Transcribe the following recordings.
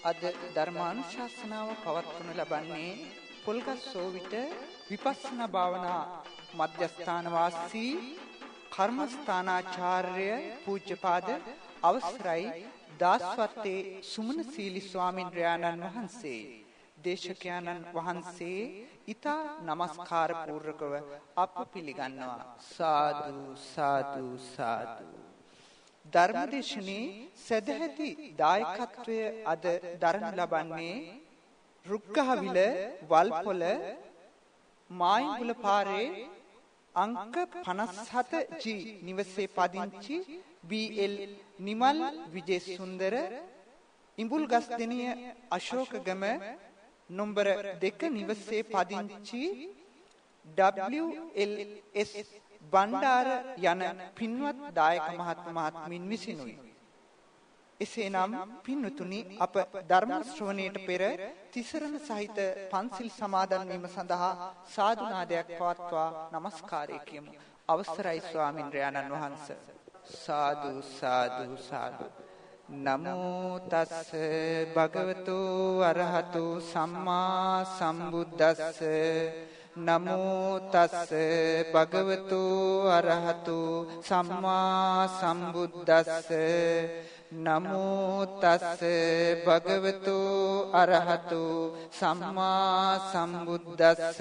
අද ධර්මානුශාසනාව පවත්වනු ලබන්නේ පොල්ගස් සෝවිත විපස්සනා භාවනා මධ්‍යස්ථාන වාසී කර්මස්ථානාචාර්ය පූජ්‍යපාද අවසරයි දාස්වත්තේ සුමනසීලි ස්වාමින්ද්‍රයාණන් වහන්සේ දේශකයන්න් වහන්සේ ඊතා නමස්කාර පූර්වකව අප පිළිගන්නවා. සාදු සාදු සාදු. ධර්මදේශනේ සදැහැති දායකත්වය අද දරනු ලබන්නේ රුක්ගහවිල වල්පොල මායිඟුල පාරේ අංක 57 G නිවසේ පදිංචි BL නිමල් විජේසුන්දර ඉඹුල්ගස්දෙනිය අශෝකගම නම්බර 2 නිවසේ පදිංචි WLS බණ්ඩාර යන පින්වත් දායක මහත්මින් විසිනුයි. එසේනම් පින්වතුනි අප ධර්ම ශ්‍රවණයට පෙර තිසරණ සහිත පන්සිල් සමාදන් වීම සඳහා සාදු නාදයක් පවත්වා නමස්කාරය කියමු. අවසරයි ස්වාමින්ද්‍රයාණන් වහන්සේ. සාදු සාදු සාදු. නමෝ තස් භගවතු අරහතු සම්මා සම්බුද්දස්ස නමෝ තස් භගවතු අරහතු සම්මා සම්බුද්දස්ස නමෝ තස් භගවතු අරහතු සම්මා සම්බුද්දස්ස.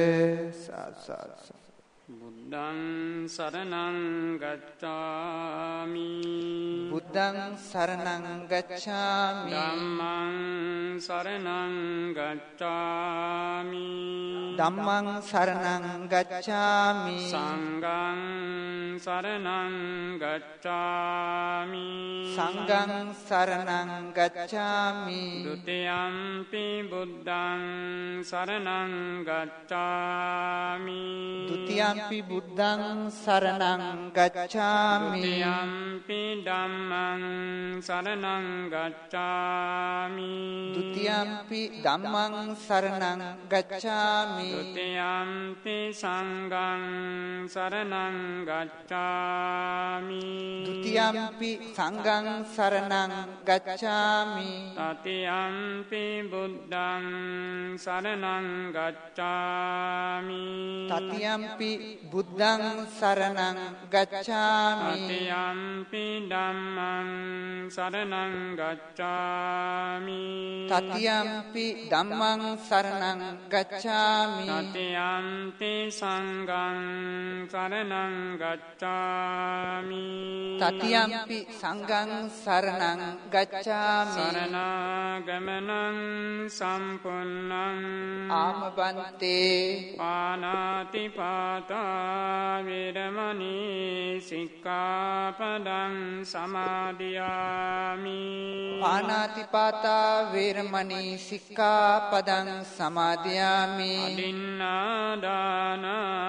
බුද්ධං සරණං ගච්ඡාමි බුද්ධං සරණං ගච්ඡාමි ධම්මං සරණං ගච්ඡාමි ධම්මං සරණං ගච්ඡාමි සංඝං සරණං ගච්ඡාමි සංඝං සරණං ගච්ඡාමි ဒ ුතියම්පි බුද්ධං සරණං ගච්ඡාමි ဒ ුතියම්පි බුද්ධං සරණං ගච්ඡාමි ဒ ුතියම්පි ධම්මං සරණං ගච්ඡාමි ဒ ුතියම්පි ධම්මං සරණං ගච්ඡාමි ဒ ුතියම්පි සංඝං සරණං ගච්ඡාමි ဒ ුතියම්පි සංඝං සරණං ගච්ඡාමි တတိယံ පි බුද්ධං සරණං ගච්ඡාමි တတိယံ පි බුද්ධං සරණං ගච්ඡාමි တတိယံ පි ධම්මං සරණං ගච්ඡාමි တတိယံ පි ධම්මං සරණං ගච්ඡාමි တတိယံ පි සංඝං සරණං ගච්ඡාමි တတိယံ පි සංඝං සරණං ගච්ඡාමි සරණාගමනං සම්පුන්නං ආමබන්තේ පානාති පාතා වේරමණී සික්ඛාපදං සමාදියාමි පානාති පාතා වේරමණී සික්ඛාපදං සමාදියාමි අදින්නාදාන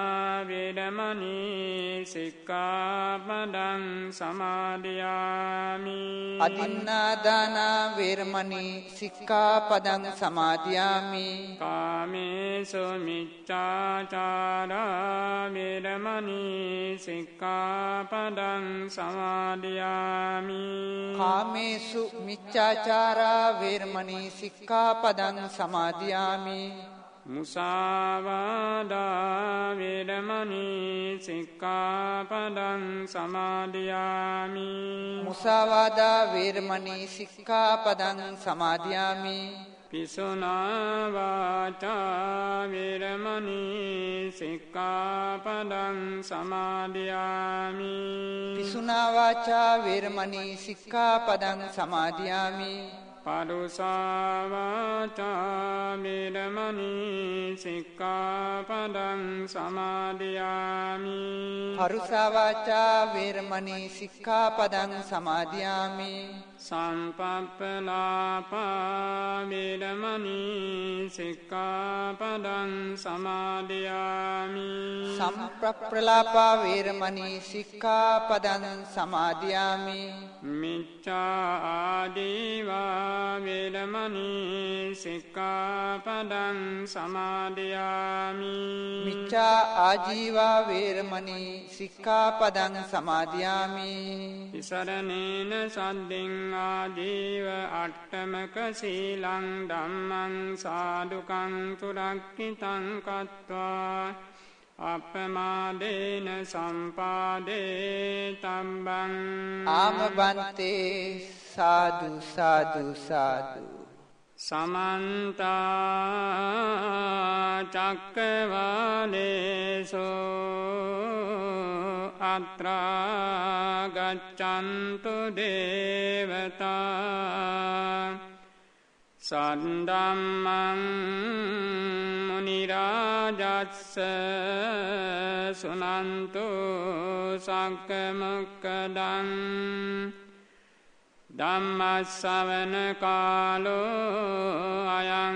වේරමණී සික්ඛාපදං සමාදියාමි අදින්නාදාන වේරමණී සික්ඛාපදං සමාදියාමි කාමේසු මිච්ඡාචාරා වේරමණී සික්ඛාපදං සමාදියාමි කාමේසු මිච්ඡාචාරා වේරමණී සික්ඛාපදං සමාදියාමි මුසාවාදා වේරමණී සික්ඛාපදං සමාදියාමි මුසාවාදා වේරමණී සික්ඛාපදං සමාදියාමි පිසුනා වාචා වේරමණී සික්ඛාපදං සමාදියාමි පිසුනා වාචා වේරමණී සික්ඛාපදං සමාදියාමි පරුසා වාචා වේරමණී සික්ඛාපදං සමාදියාමි පරුසා වාචා වේරමණී සික්ඛාපදං සමාදියාමි සම්පප්පලාපා වේරමණී සික්ඛාපදං සමාදියාමි සම්ප්‍රප්පලාපා වේරමණී සික්ඛාපදං සමාදියාමි මිච්ඡා ආදීවා වේරමණී සික්ඛාපදං සමාදියාමි මිච්ඡා ආජීවා වේරමණී සික්ඛාපදං සමාදියාමි ඉසරණේන සද්දෙන් ආජීව අට්ඨමක සීලං ධම්මං සාදුකං සුරක්ඛිතං කତ୍වා අපමාදේන සම්පාදේ තම්බං ආමබන්තේ සාදු සාදු සාදු සමන්ත චක්කවාලේසු අත්‍රා ගච්ඡන්තු දේවතා සද්ධම්මං මුනි රාජස්ස සුනන්තු සග්ග මොක්ඛදං ධම්මස්සවන කාලෝ අයං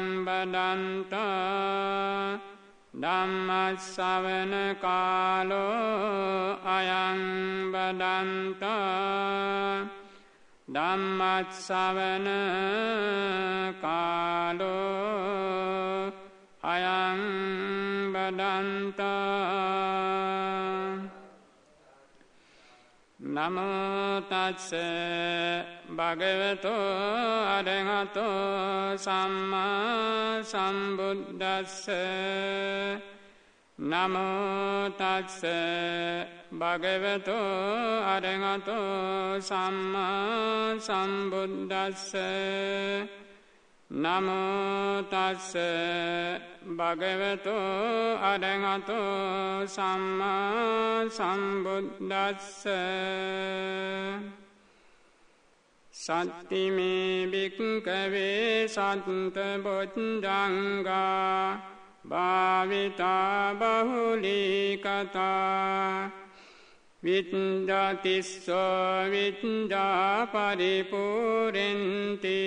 බදන්තා ධම්මස්සවන කාලෝ අයං බදන්තා ධම්මස්සවන කාලෝ අයං බදන්තා නමෝ තස්ස භගවතෝ අරහතෝ සම්මා සම්බුද්දස්ස නමෝ තස්ස භගවතෝ අරහතෝ සම්මා සම්බුද්දස්ස නමෝ තස්ස භගවතෝ අරහතෝ සම්මා සම්බුද්දස්ස සත්තිමේ භික්ඛවේ සත්ත බොජ්ජංගා භාවිතා බහුලී කතා විඤ්ඤාතිස්සෝ විඤ්ඤා පරිපූර්ණන්ති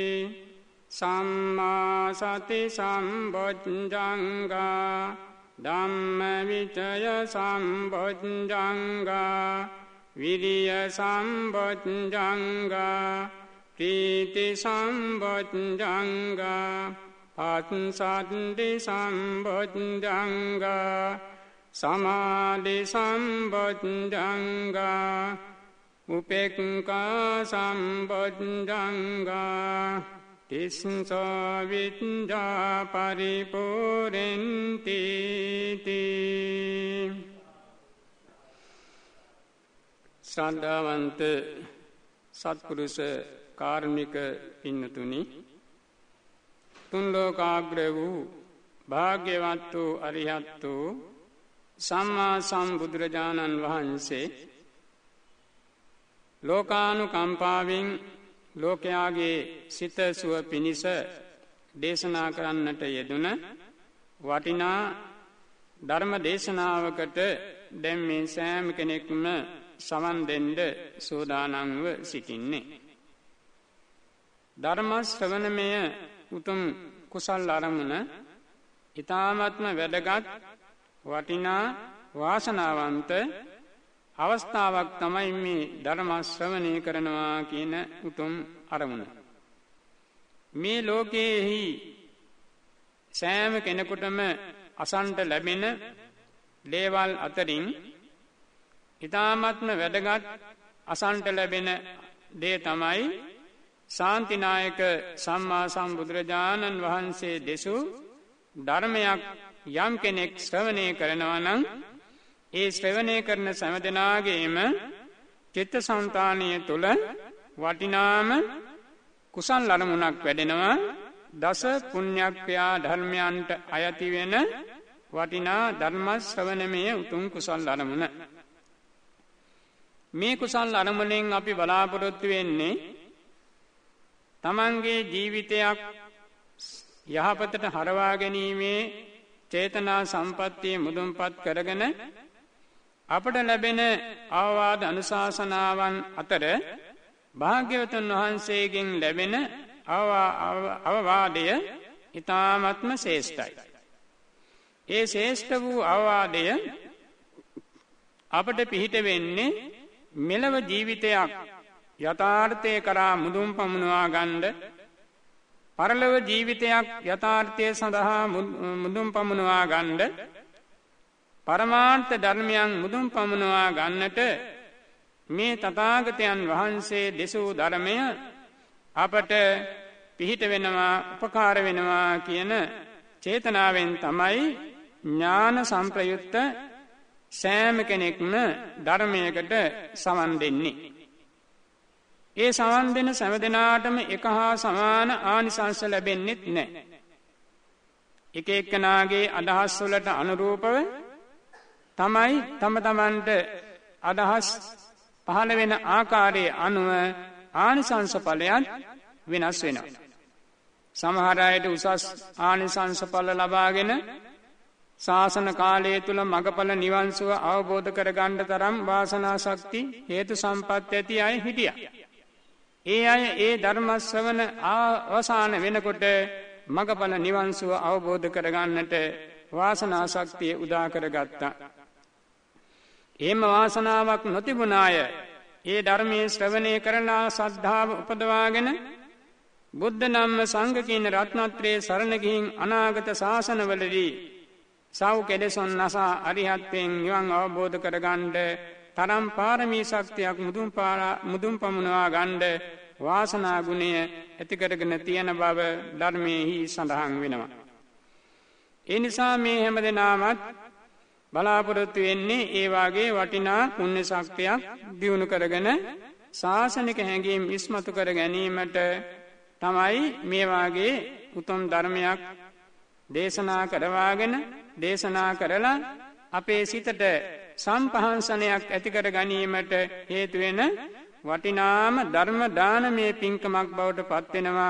සම්මා සති සම්බොජ්ජංගා ධම්ම විචය සම්බොජ්ජංගා විරිය සම්බොජ්ජංගා ප්‍රීති සම්බොජ්ජංගා පස්සද්ධි සම්බොජ්ජංගා සමාධි සම්බොජ්ජංගා උපේක්ඛා සම්බොජ්ජංගා තිස්සෝ විඤ්ඤා පරිපූර්ණන්ති ශ්‍රද්ධාවන්ත සත්පුරුෂ කාර්මික පින්නතුනි තුන් ලෝකාග්‍ර වූ භාග්‍යවත් වූ අරිහත් වූ සම්මා සම්බුදුරජාණන් වහන්සේ ලෝකානුකම්පාවෙන් ලෝකයාගේ සිත සුව පිණිස දේශනා කරන්නට යෙදුන වටිනා ධර්ම දේශනාවකට දැන් මේ සෑම කෙනෙක්ම සවන් දෙන්න සූදානම්ව සිටින්නේ. ධර්ම ශ්‍රවණමය උතුම් කුසල් අරමුණ ඊ타ත්ම වැදගත් වටිනා වාසනාවන්ත අවස්ථාවක් තමයි මේ ධර්ම ශ්‍රවණය කරනවා කියන උතුම් අරමුණ. මේ ලෝකයේහි සෑම කෙනෙකුටම අසන්ට ලැබෙන දේවල් අතරින් ඊ타ත්ම වැදගත් අසන්ට ලැබෙන දේ තමයි ශාන්තිනායක සම්මා සම්බුදුරජාණන් වහන්සේ දෙසූ ධර්මයක් යම් කෙනෙක් ශ්‍රවණය කරනවා නම් ඒ ශ්‍රවණය කරන සෑම දෙනාගේම චිත්තසංතානිය තුල වටිනාම කුසල් අරමුණක් වැඩෙනවා. දස පුණ්‍යක්‍රියා ධර්මයන්ට අයති වෙන වටිනා ධර්ම ශ්‍රවණමය උතුම් කුසල් අරමුණ. මේ කුසල් අරමුණෙන් අපි බලාපොරොත්තු වෙන්නේ තමන්ගේ ජීවිතයක් යහපතට හරවා ගැනීමේ චේතනා සම්පත්තිය මුදුන්පත් කරගෙන අපට ලැබෙන අවවාද අනුශාසනාවන් අතර භාග්‍යවතුන් වහන්සේගෙන් ලැබෙන අවවාදය ඊ타ත්ම ශ්‍රේෂ්ඨයි. ඒ ශ්‍රේෂ්ඨ වූ අවවාදය අපට පිහිට වෙන්නේ මෙලව ජීවිතයක් යථාර්ථය කරා මුදුන් පමුණවා ගන්න, පරලොව ජීවිතයක් යථාර්ථය සඳහා මුදුන් පමුණවා ගන්න, පරමාර්ථ ධර්මයන් මුදුන් පමුණවා ගන්නට මේ තථාගතයන් වහන්සේ දෙසූ ධර්මය අපට පිහිට වෙනවා, උපකාර වෙනවා කියන චේතනාවෙන් තමයි ඥාන සංප්‍රයුක්ත සෑම කෙනෙක්ම ධර්මයකට සවන් දෙන්නේ. ඒ සවන් දෙන සෑම දෙනාටම එක හා සමාන ආනිසංස ලැබෙන්නේ නැහැ. එක එක්කෙනාගේ අදහස් වලට අනුරූපව තමයි තම තමන්ට අදහස් පහළ වෙන ආකාරයේ අනුව ආනිසංස ඵලයන් වෙනස් වෙනවා. සමහර අයට උසස් ආනිසංස ඵල ලබාගෙන ශාසන කාලය තුල මගඵල නිවන් සුව අවබෝධ කරගන්න තරම් වාසනා ශක්ති හේතු සම්පත් ඇති අය හිටියා. ඒ අය ඒ ධර්ම ශ්‍රවණ අවසාන වෙනකොට මගඵල නිවන් සුව අවබෝධ කරගන්නට වාසනා ශක්තිය උදා කරගත්තා. එහෙම වාසනාවක් නොතිබුණ අය ඒ ධර්මයේ ශ්‍රවණය කරලා ශ්‍රද්ධාව උපදවාගෙන බුද්ධ ධම්ම සංඝ කියන රත්නත්‍රයේ සරණ ගිහින් අනාගත ශාසනවලදී සව් කෙලෙසොන් නසා අරිහත්යෙන් නිවන් අවබෝධ කරගන්න තරම් පාරමී ශක්තියක් මුදුන් පමුණවා ගන්න වාසනා ගුණය ඇති කරගෙන තියෙන බව ධර්මයේහි සඳහන් වෙනවා. ඒ නිසා මේ හැමදෙනාමත් බලාපොරොත්තු වෙන්නේ ඒ වාගේ වටිනා පුණ්‍ය ශක්තියක් දියුණු කරගෙන ශාසනික හැඟීම් ඉස්මතු කර ගැනීමට තමයි මේ වාගේ උතුම් ධර්මයක් දේශනා කරවාගෙන දේශනා කරලා අපේ සිතට සම්පහන්සනයක් ඇති කර ගැනීමට හේතු වෙන වටිනාම ධර්ම දානමය පින්කමක් බවට පත් වෙනවා.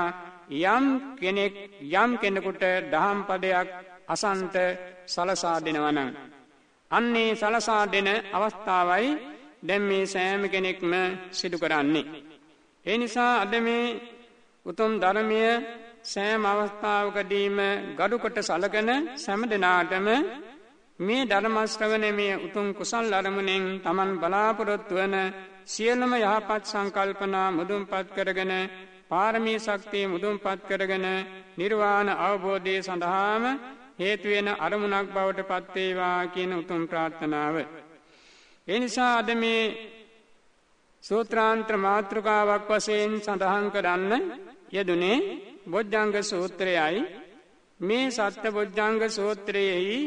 යම් කෙනෙකුට දහම් පදයක් අසන්ත සලසා දෙනවා නම් අන්නේ සලසා දෙන අවස්ථාවයි දැන් මේ සෑම කෙනෙක්ම සිදු කරන්නේ. ඒ නිසා අද මේ උතුම් ධර්මය සෑම අවස්ථාවකදීම ගරුකොට සලකන සෑම දෙනාටම මේ ධර්ම ශ්‍රවණයේ උතුම් කුසල් අරමුණෙන් Taman බලාපොරොත්තු වන සියලුම යහපත් සංකල්පනා මුදුන්පත් කරගෙන පාරමී ශක්තිය මුදුන්පත් කරගෙන නිර්වාණ අවබෝධය සඳහාම හේතු වෙන අරමුණක් බවට පත් වේවා කියන උතුම් ප්‍රාර්ථනාව. ඒ නිසා අද මේ සූත්‍රාන්තර මාතෘකාවක් වශයෙන් සඳහන් කරන්න යෙදුනේ බොජ්ජංග සූත්‍රයයි. මේ සත්‍ය බොජ්ජංග සූත්‍රයේහි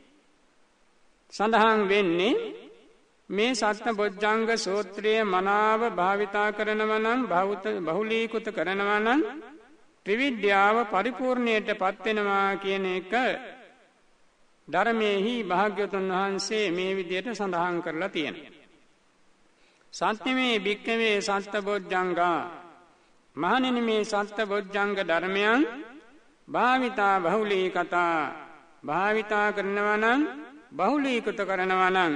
සඳහන් වෙන්නේ මේ සත්‍ය බොජ්ජංග සූත්‍රයේ මනාව භාවිතා කරනවා නම් බහුලීකృత කරනවා නම් ත්‍රිවිද්‍යාව පරිපූර්ණයට පත් වෙනවා කියන එක ධර්මයේහි භාග්‍යවතුන් වහන්සේ මේ විදිහට සඳහන් කරලා තියෙනවා. සත්‍යමේ භික්ඛවේ සත්‍ය බොජ්ජංගා මහණෙනි මේ සත්‍ය බොජ්ජංග ධර්මයන් භාවිතා බහුලීකතා භාවිතා කරනවා නම් බහුලීකృత කරනවා නම්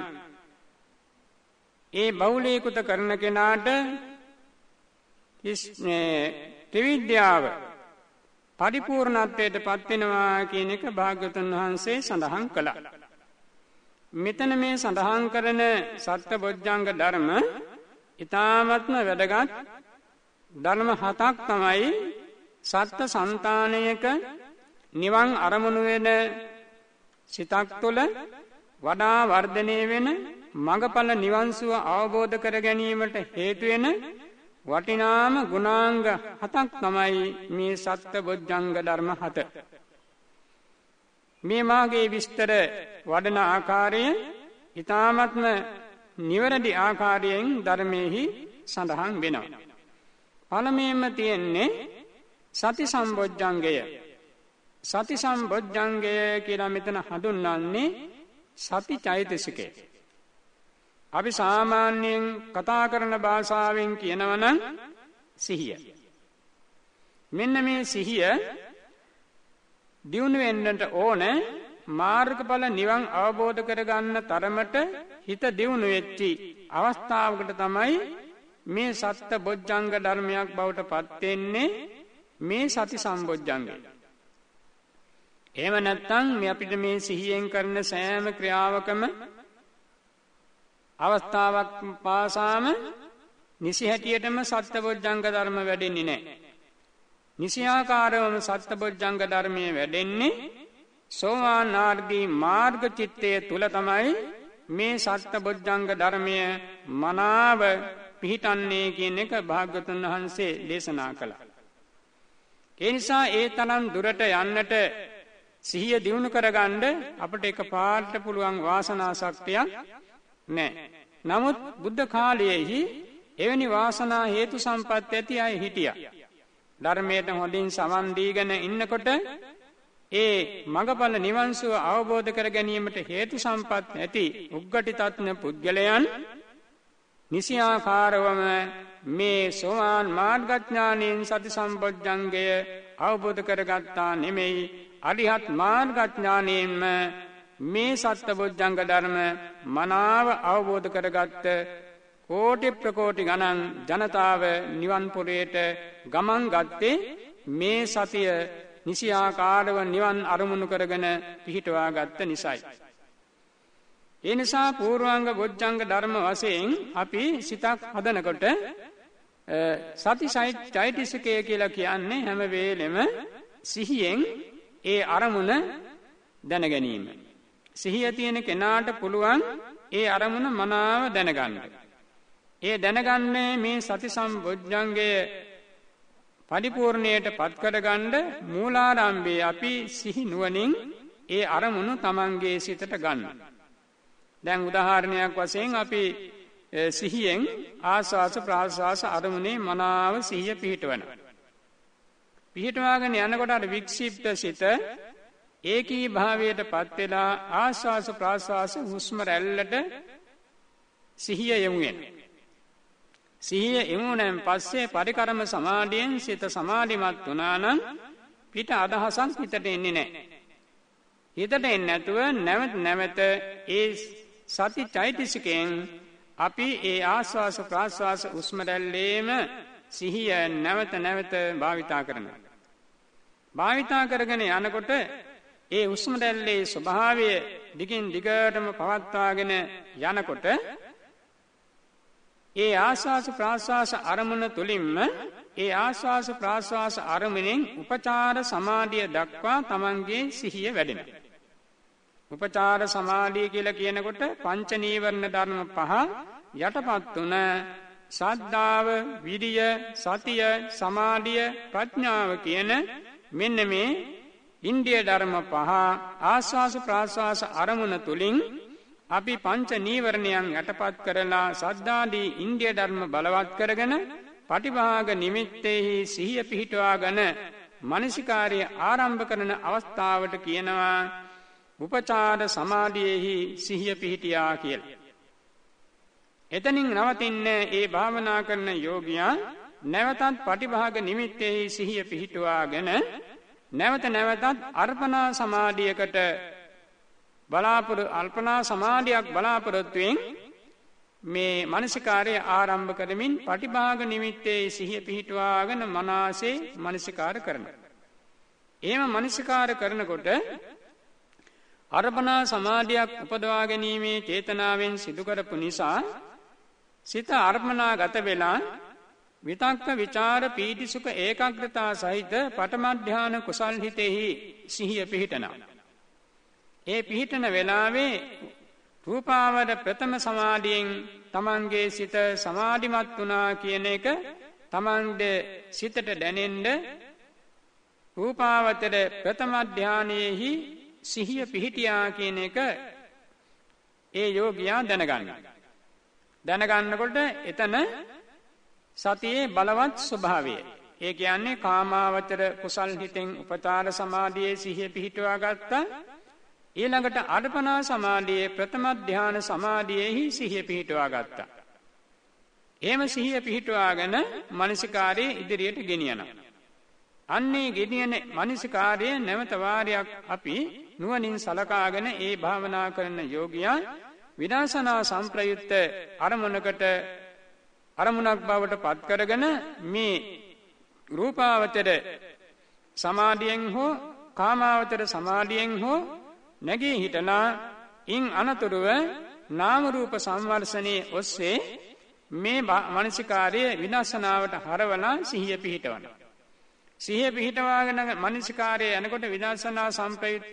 ඒ බහුලීකృత කරන කෙනාට ත්‍රිවිද්‍යාව පරිපූර්ණත්වයට පත් වෙනවා කියන එක භාග්‍යවතුන් වහන්සේ සඳහන් කළා. මෙතන මේ සඳහන් කරන සත්‍ය බොජ්ජංග ධර්ම ඊ타ත්ම වැදගත් ධර්ම හතක් තමයි සත්‍ය సంతානයක නිවන් අරමුණු වෙන සිතක් තුළ වඩා වර්ධනය වෙන මඟඵල නිවන් සුව අවබෝධ කර ගැනීමට හේතු වෙන වටිනාම ගුණාංග හතක් තමයි මේ සත්‍ය බොජ්ජංග ධර්ම හත. මේ මාගේ විස්තර වඩන ආකාරය ඊ타ත්ම නිවැරදි ආකාරයෙන් ධර්මයේහි සඳහන් වෙනවා. පළමුවෙන්ම තියෙන්නේ සති සම්බොජ්ජංගය. සති සම්බොජ්ජංගය කියලා මෙතන හඳුන්වන්නේ සති චෛතසිකය. අපි සාමාන්‍යයෙන් කතා කරන භාෂාවෙන් කියනවා නම් සිහිය. මෙන්න මේ සිහිය දියුණු වෙන්නට ඕන මාර්ගඵල නිවන් අවබෝධ කරගන්න තරමට හිත දියුණු වෙච්චි අවස්ථාවකට තමයි මේ සත්‍ය බොජ්ජංග ධර්මයක් බවට පත් වෙන්නේ මේ සති සම්බොජ්ජංගය. එහෙම නැත්නම් මේ අපිට මේ සිහියෙන් කරන සෑම ක්‍රියාවකම අවස්ථාවක් පාසාම නිසි හැටියටම සත්‍ය බොජ්ජංග ධර්ම වැඩෙන්නේ නැහැ. නිසියාකාරවම සත්‍ය බොජ්ජංග ධර්මයේ වැඩෙන්නේ සෝවාන් ආර්ගී මාර්ග චිත්තයේ තුල තමයි මේ සත්‍ය බොජ්ජංග ධර්මය මනාව පිහිටන්නේ කියන එක භාග්‍යවතුන් වහන්සේ දේශනා කළා. ඒ නිසා ඒ තරම් දුරට යන්නට සිහිය දියුණු කරගන්න අපිට එකපාරට පුළුවන් වාසනා ශක්තියක් නැහැ. නමුත් බුද්ධ කාලයේහි එවැනි වාසනා හේතු සම්පත් ඇති අය හිටියා. ධර්මයට හොඳින් සමන් දීගෙන ඉන්නකොට ඒ මඟඵල නිවන් සුව අවබෝධ කර ගැනීමට හේතු සම්පත් ඇති උග්ගටි තත්න පුද්ගලයන් නිසියාකාරවම මේ සෝවාන් මාර්ගඥානයෙන් සති සම්පොඥංගය අවබෝධ කරගත්තා නෙමෙයි අරිහත් මාර්ගඥානයෙන්ම මේ සත්බොධ්ජංග ධර්ම මනාව අවබෝධ කරගත්ත කෝටි ප්‍රකෝටි ගණන් ජනතාව නිවන් පුරයට ගමන් ගත්තේ මේ සතිය නිසියාකාරව නිවන් අරමුණු කරගෙන පිහිටවා ගත්ත නිසායි. ඒ නිසා පූර්වාංග බොධ්ජංග ධර්ම වශයෙන් අපි සිතක් හදනකොට සති චෛතසිකය කියලා කියන්නේ හැම වෙලෙම සිහියෙන් ඒ අරමුණ දැන ගැනීම. සිහිය තියෙන කෙනාට පුළුවන් ඒ අරමුණ මනාව දැනගන්න. ඒ දැනගන්නේ මේ සති සම්බොධ්ජංගය පරිපූර්ණයට පත් කරගන්න මූලාරම්භයේ අපි සිහි නුවණින් ඒ අරමුණු Tamanගේ සිතට ගන්න. දැන් උදාහරණයක් වශයෙන් අපි සිහියෙන් ආස්වාස ප්‍රාස්වාස අරමුණේ මනාව සිහිය පිහිටවනවා. පිහිටවාගෙන යනකොට අර වික්ෂිප්ත සිත ඒකී භාවයට පත් වෙලා ආස්වාස ප්‍රාස්වාස හුස්ම රැල්ලට සිහිය යොමු වෙනවා. සිහිය යොමුනන් පස්සේ පරිකරම සමාධියෙන් සිත සමාධිමත් වුණා නම් පිට අදහසක් හිතට එන්නේ නැහැ. හිතට එන්නේ නැතුව නැවත ඒ සති චෛතසිකයෙන් අපි ඒ ආස්වාස ප්‍රාස්වාස හුස්ම රැල්ලේම සිහිය නැවත භාවිතා කරනවා. භාවිතා කරගෙන යනකොට ඒ හුස්ම රැල්ලේ ස්වභාවය දිගින් දිගටම පවත්වාගෙන යනකොට ඒ ආස්වාස ප්‍රාස්වාස අරමුණ තුලින්ම ඒ ආස්වාස ප්‍රාස්වාස අරමුණෙන් උපචාර සමාධිය දක්වා Tamanගේ සිහිය වැඩෙනවා. උපචාර සමාධිය කියලා කියනකොට පංච නීවරණ ධර්ම පහ යටපත් තුන සද්ධාව, විරිය, සතිය, සමාධිය, ප්‍රඥාව කියන මෙන්න මේ ඉන්ද්‍රිය ධර්ම පහ ආස්වාස ප්‍රාස්වාස අරමුණ තුලින් අපි පංච නීවරණයන් යටපත් කරලා සද්ධාදී ඉන්ද්‍රිය ධර්ම බලවත් කරගෙන පටිභාග නිමිත්තේහි සිහිය පිහිටවාගෙන මනසිකාර්ය ආරම්භ කරන අවස්ථාවට කියනවා උපචාර සමාධියේහි සිහිය පිහිටියා කියලා. එතනින් නවතින්නේ ඒ භාවනා කරන යෝගියා නැවතත් පටිභාග නිමිත්තේහි සිහිය පිහිටුවාගෙන නැවතත් අර්පණා සමාධියකට අල්පනා සමාධියක් බලාපොරොත්තුෙන් මේ මනසිකාර්ය ආරම්භ කරමින් පටිභාග නිමිත්තේ සිහිය පිහිටුවාගෙන මනසේ මනසිකාර කරනවා. එහෙම මනසිකාර කරනකොට අර්පණා සමාධියක් උපදවා ගැනීමේ චේතනාවෙන් සිදු කරපු නිසා සිත අර්පණාගත වෙලා විතක්ක විචාර පීති සුඛ ඒකාග්‍රතාව සහිත පඨම ධාන කුසල් හිතෙහි සිහිය පිහිටනවා. ඒ පිහිටන වෙලාවේ රූපාවර ප්‍රථම සමාධියෙන් Tamanගේ සිත සමාධිමත් වුණා කියන එක Tamanගේ සිතට දැනෙන්න රූපාවතර ප්‍රථම ධානයේහි සිහිය පිහිටියා කියන එක ඒ යෝගියා දැනගන්නකොට එතන සතියේ බලවත් ස්වභාවය. ඒ කියන්නේ කාමාවචර කුසල් හිතෙන් උපචාර සමාධියේ සිහිය පිහිටුවා ගත්තා. ඊළඟට අර්පණා සමාධියේ ප්‍රථම ධාන සමාධියේහි සිහිය පිහිටුවා ගත්තා. එහෙම සිහිය පිහිටුවාගෙන මනසිකාර්යය ඉදිරියට ගෙනියනවා. අන්නේ ගෙනියන මනසිකාර්යය නැවත වාරයක් අපි නුවණින් සලකාගෙන ඒ භාවනා කරන යෝගියා විදර්ශනා සංප්‍රයුක්ත අරමුණක් බවට පත් කරගෙන මේ රූපාවචර සමාධියෙන් හෝ කාමාවචර සමාධියෙන් හෝ නැගී හිටලා ඉන් අනතුරුව නාම රූප සංවර්ෂණයේ ඔස්සේ මේ මනසිකාර්යය විදර්ශනාවට හරවලා සිහිය පිහිටවනවා. සිහිය පිහිටවාගෙන මනසිකාර්යය යනකොට විදර්ශනා සංප්‍රයුක්ත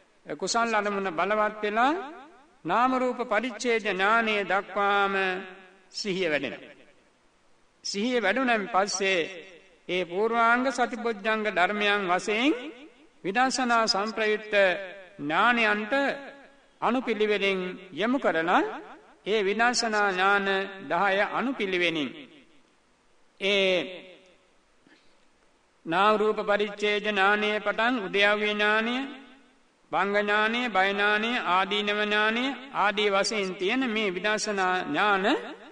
කුසල් අරමුණ බලවත් වෙලා නාම රූප පරිච්ඡේද ඥානය දක්වාම සිහිය වැඩෙනවා. සිහිය වැඩුණන් පස්සේ ඒ පූර්වාංග සතිපොඥංග ධර්මයන් වශයෙන් විදර්ශනා සම්ප්‍රයුක්ත ඥානයන්ට අනුපිළිවෙලින් යොමු කරලා ඒ විදර්ශනා ඥාන 10 අනුපිළිවෙලින් ඒ නාම රූප පරිච්ඡේද ඥානයේ පටන් උද්‍යව්‍ය ඥානය, භංග ඥානය, බය ඥානය, ආදීනව ඥානය ආදී වශයෙන් තියෙන මේ විදර්ශනා ඥාන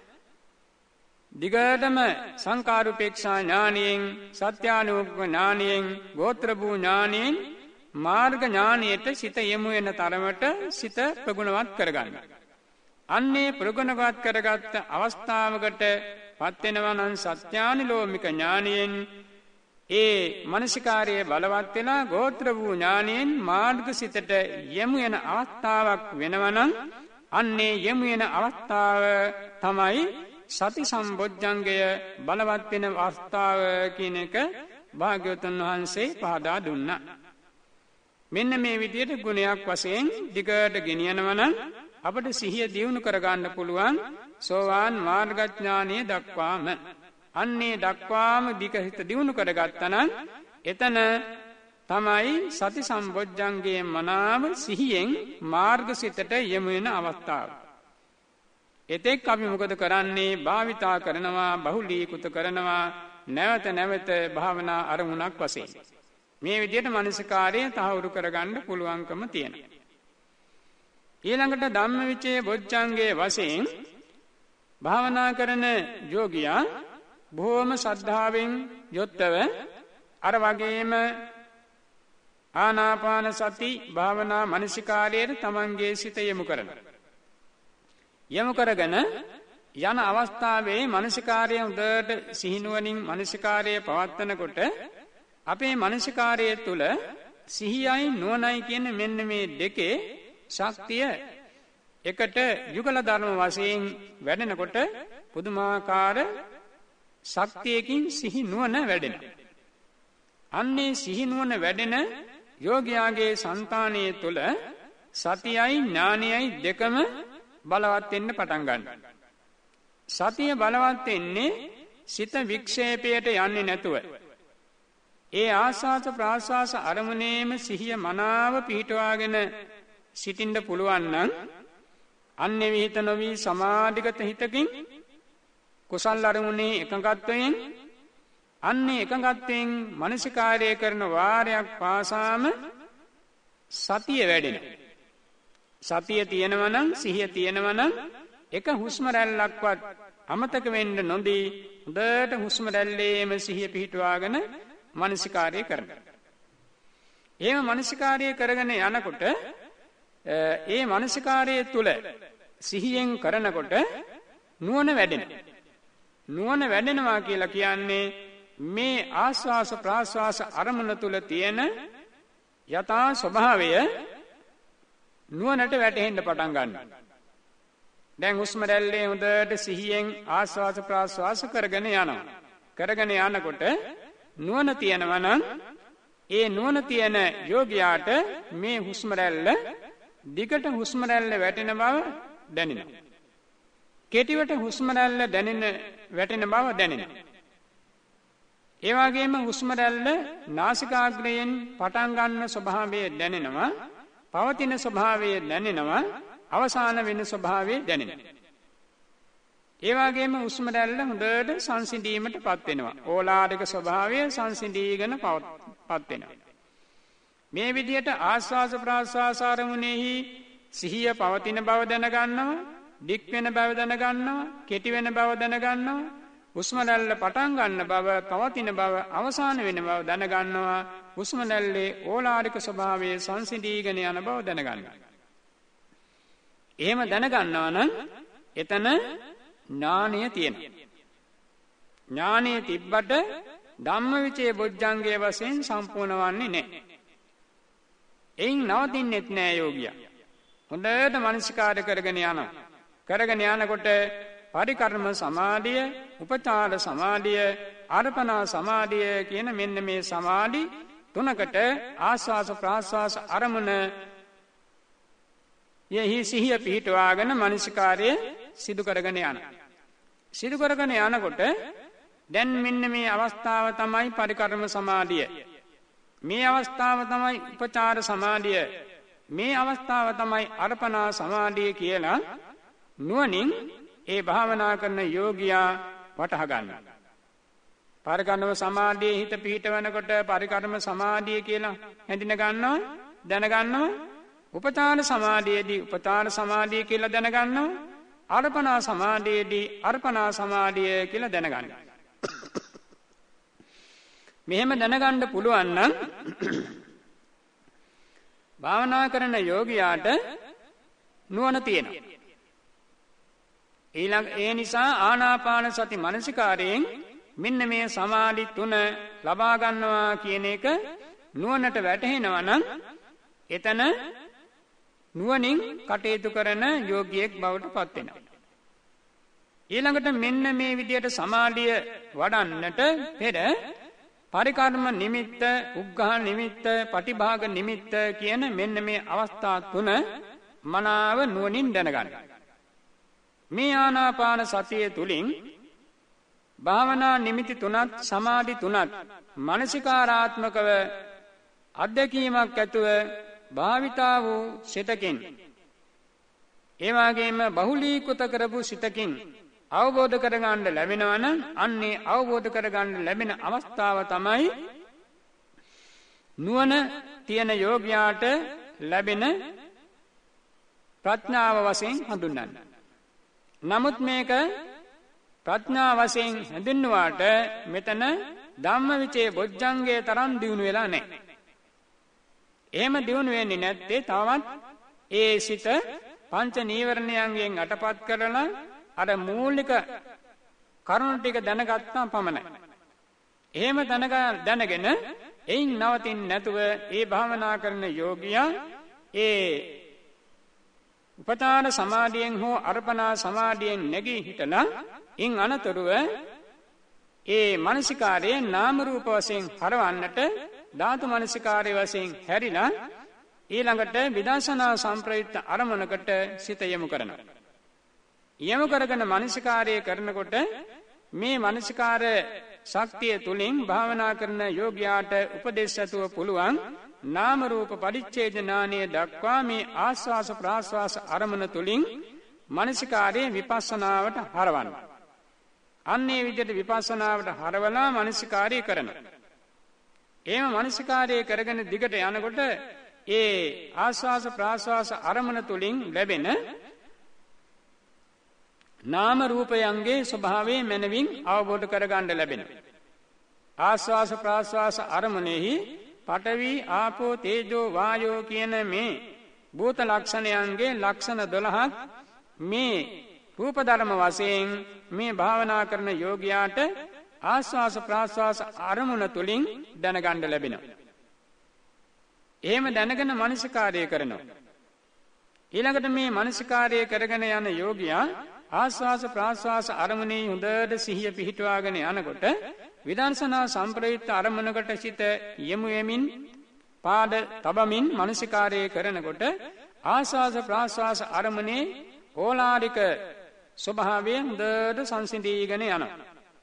දිගටම සංකාරුපේක්ෂා ඥානයෙන්, සත්‍යානුප ඥානයෙන්, ගෝත්‍ර භූ ඥානයෙන් මාර්ග ඥානයට සිත යොමු වෙන තරමට සිත ප්‍රගුණවත් කරගන්න. අන්නේ ප්‍රගුණවත් කරගත් අවස්ථාවකට පත් වෙනවා නම් සත්‍යානිලෝමික ඥානයෙන් ඒ මනසිකාරයේ බලවත් වෙලා ගෝත්‍ර වූ ඥානයෙන් මාර්ග සිතට යොමු වෙන අවස්ථාවක් වෙනවා නම් අන්නේ යොමු වෙන අවස්ථාව තමයි සති සම්බොජ්ජංගය බලවත් වෙන අවස්ථාව කියන එක භාග්‍යවතුන් වහන්සේ පහදා දුන්නා. මෙන්න මේ විදිහට ගුණයක් වශයෙන් දිගට ගෙනියනවා නම් අපට සිහිය දියුණු කරගන්න පුළුවන් සෝවාන් මාර්ගඥානය දක්වාම. අන්නේ දක්වාම දිගහිත දියුණු කරගත්තා නම් එතන තමයි සති සම්බොජ්ජංගයේ මනාව සිහියෙන් මාර්ගසිතට යොමු වෙන අවස්ථාව. එතෙක් අපි මොකද කරන්නේ? භාවිතා කරනවා, බහුලීකృత කරනවා, නැවත නැවත භාවනා අරමුණක් වශයෙන්. මේ විදිහට මනසිකාරය තහවුරු කරගන්න පුළුවන්කම තියෙනවා. ඊළඟට ධම්මවිචේ බොජ්ජංගයේ වශයෙන් භාවනා කරන යෝගියා බොහෝම ශ්‍රද්ධාවෙන් යුක්තව අර වගේම ආනාපාන සති භාවනා මනසිකාරයේ තමන්ගේ සිත යොමු කරනවා. යොමු කරගෙන යන අවස්ථාවේ මනසිකාරය හොඳට සිහිනුවණින් මනසිකාරය පවත්වනකොට අපේ මනසිකාරය තුළ සිහියයි නුවණයි කියන මෙන්න මේ දෙකේ ශක්තිය එකට යුගල ධර්ම වශයෙන් වැඩෙනකොට පුදුමාකාර ශක්තියකින් සිහි නුවණ වැඩෙනවා. අන්නේ සිහි නුවණ වැඩෙන යෝගියාගේ సంతානයේ තුල සතියයි ඥානයයි දෙකම බලවත් වෙන්න පටන් ගන්නවා. සතිය බලවත් වෙන්නේ සිත වික්ෂේපයට යන්නේ නැතුව. ඒ ආස්වාස ප්‍රාස්වාස අරමුණේම සිහිය මනාව පිහිටවාගෙන සිටින්න පුළුවන් නම් අන්නේ විහිත නොවි සමාධිගත හිතකින් කුසල් අරමුණේ එකඟත්වයෙන් අන්නේ එකඟත්වයෙන් මනසිකාර්ය කරන වාරයක් පාසාම සතිය වැඩෙනවා. සතිය තියෙනවා නම් සිහිය තියෙනවා නම් එක හුස්ම රැල්ලක්වත් අමතක වෙන්න නොදී හොඳට හුස්ම රැල්ලේම සිහිය පිහිටවාගෙන මනසිකාර්ය කරනවා. එහෙම මනසිකාර්ය කරගෙන යනකොට ඒ මනසිකාර්යය තුල සිහියෙන් කරනකොට නුවණ වැඩෙනවා. නුවණ වැඩෙනවා කියලා කියන්නේ මේ ආස්වාස ප්‍රාස්වාස අරමුණ තුල තියෙන යථා ස්වභාවය නුවණට වැටහෙන්න පටන් ගන්නවා. දැන් හුස්ම රැල්ලේ හොඳට සිහියෙන් ආස්වාස ප්‍රාස්වාස කරගෙන යනවා. කරගෙන යනකොට නුවණ තියෙනවා නම් ඒ නුවණ තියෙන යෝගියාට මේ හුස්ම රැල්ල දිගට හුස්ම රැල්ල වැටෙන බව දැනෙනවා. කෙටිවට හුස්ම රැල්ල වැටෙන බව දැනෙනවා. ඒ වගේම හුස්ම රැල්ල නාසිකාග්‍රයෙන් පටන් ගන්න ස්වභාවය දැනෙනවා. පවතින ස්වභාවය දැනෙනවා. අවසාන වෙන ස්වභාවය දැනෙනවා. ඒ වගේම හුස්ම රැල්ල හොඳට සංසිඳීමටපත් වෙනවා. ඕලාරික ස්වභාවය සංසිඳීගෙන පත් වෙනවා. මේ විදිහට ආස්වාස ප්‍රාස්වාස අරමුණෙහි සිහිය පවතින බව දැනගන්නවා. දික් වෙන බව දැනගන්නවා. කෙටි වෙන බව දැනගන්නවා. හුස්ම රැල්ල පටන් ගන්න බව, පවතින බව, අවසාන වෙන බව දැනගන්නවා. හුස්ම රැල්ලේ ඕලාරික ස්වභාවය සංසිඳීගෙන යන බව දැනගන්නවා. එහෙම දැනගන්නවා නම් එතන ඥානය තියෙනවා. ඥානය තිබ්බට ධම්මවිචේ බොජ්ජංගයේ වශයෙන් සම්පූර්ණ වන්නේ නැහැ. එයින් නවතින්නෙත් නෑ යෝගියා. හොඳට මනසිකාර්ය කරගෙන යනවා. කරගෙන යනකොට පරිකර්ම සමාධිය, උපචාර සමාධිය, අර්පණා සමාධිය කියන මෙන්න මේ සමාධි තුනකට ආස්වාස ප්‍රාස්වාස අරමුණ යෙහි සිහිය පිහිටවාගෙන මනසිකාර්ය සිදු කරගෙන යනවා. සිදු කරගෙන යනකොට දැන් මෙන්න මේ අවස්ථාව තමයි පරිකර්ම සමාධිය. මේ අවස්ථාව තමයි උපචාර සමාධිය. මේ අවස්ථාව තමයි අර්පණා සමාධිය කියලා නුවණින් ඒ භාවනා කරන යෝගියා වටහා ගන්නවා. පරිකර්ම සමාධියේ හිත පිහිටවනකොට පරිකර්ම සමාධිය කියලා හැඳින ගන්නවා, දැන ගන්නවා. උපචාර සමාධියේදී උපචාර සමාධිය කියලා දැන ගන්නවා. අර්පණා සමාධියේදී අර්පණා සමාධිය කියලා දැන ගන්නවා. මෙහෙම දැනගන්න පුළුවන් නම් භාවනා කරන යෝගියාට නුවණ තියෙනවා. ඒ නිසා ආනාපාන සති මනසිකාරයෙන් මෙන්න මේ සමාධි තුන ලබා ගන්නවා කියන එක නුවණට වැටහෙනවා නම් එතන නුවණින් කටයුතු කරන යෝගියෙක් බවට පත් වෙනවා. ඊළඟට මෙන්න මේ විදියට සමාධිය වඩන්නට පෙර පරිකර්ම නිමිත්ත, උග්ඝහ නිමිත්ත, පටිභාග නිමිත්ත කියන මෙන්න මේ අවස්ථා තුන මනාව නුවණින් දැනගන්න. මේ ආනාපාන සතිය තුලින් භාවනා නිමිති තුනත් සමාධි තුනත් මානසිකාරාත්මකව අධ්‍යක්ීමක් ඇතුව භාවිතා වූ සිතකින් ඒ වගේම බහුලීකృత කරපු සිතකින් අවබෝධ කරගන්න ලැබෙනවා නම් අන්නේ අවබෝධ කරගන්න ලැබෙන අවස්ථාව තමයි නුවණ තියෙන යෝග්‍යයාට ලැබෙන ප්‍රඥාව වශයෙන් හඳුන්වන්නේ. නමුත් මේක ප්‍රඥා වශයෙන් හඳුන්වුවාට මෙතන ධම්මවිචේ බොජ්ජංගයේ තරම් දියුණු වෙලා නැහැ. එහෙම දියුණු වෙන්නේ නැත්තේ තවත් ඒ සිත පංච නීවරණයන්ගෙන් අටපත් කරලා අර මූලික කරුණු ටික දැනගත්තා පමණයි. එහෙම දැනගෙන එයින් නවතින්නේ නැතුව ඒ භාවනා කරන යෝගියා ඒ උපචාර සමාධියෙන් හෝ අර්පණා සමාධියෙන් නැගී හිටලා ඉන් අනතුරුව ඒ මානසිකාරයේ නාම රූප වශයෙන් හරවන්නට ධාතු මානසිකාරයේ වශයෙන් හැරිලා ඊළඟට විදර්ශනා සම්ප්‍රයුක්ත අරමුණකට සිත යොමු කරනවා. යොමු කරගෙන මානසිකාරය කරනකොට මේ මානසිකාර ශක්තිය තුලින් භාවනා කරන යෝගියාට උපදේශතුව පුළුවන් නාම රූප පරිච්ඡේද ඥානය දක්වා මේ ආස්වාස ප්‍රාස්වාස අරමුණ තුලින් මානසිකාරයේ විපස්සනාවට හරවන්න. අන්නේ විදිහට විපස්සනාවට හරවලා මානසිකාරය කරනවා. එහෙම මානසිකාරය කරගෙන දිගට යනකොට ඒ ආස්වාස ප්‍රාස්වාස අරමුණ තුලින් ලැබෙන නාම රූපයන්ගේ ස්වභාවය මනවින් අවබෝධ කරගන්න ලැබෙනවා. ආස්වාස ප්‍රාස්වාස අරමුණෙහි පඨවි ආපෝ තේජෝ වායෝ කියන මේ භූත ලක්ෂණයන්ගේ ලක්ෂණ 12ක් මේ රූප ධර්ම වශයෙන් මේ භාවනා කරන යෝගියාට ආස්වාස ප්‍රාස්වාස අරමුණ තුලින් දැනගන්න ලැබෙනවා. එහෙම දැනගෙන මානසිකාරය කරනවා. ඊළඟට මේ මානසිකාරය කරගෙන යන යෝගියා ආස්වාස ප්‍රාස්වාස අරමුණේ හොඳට සිහිය පිහිටුවාගෙන යනකොට විදර්ශනා සම්ප්‍රයුක්ත අරමුණකට සිත යොමු වෙමින් පාද තබමින් මානසිකාරය කරනකොට ආස්වාස ප්‍රාස්වාස අරමුණේ ඕලාරික ස්වභාවය හොඳට සංසිඳීගෙන යනවා.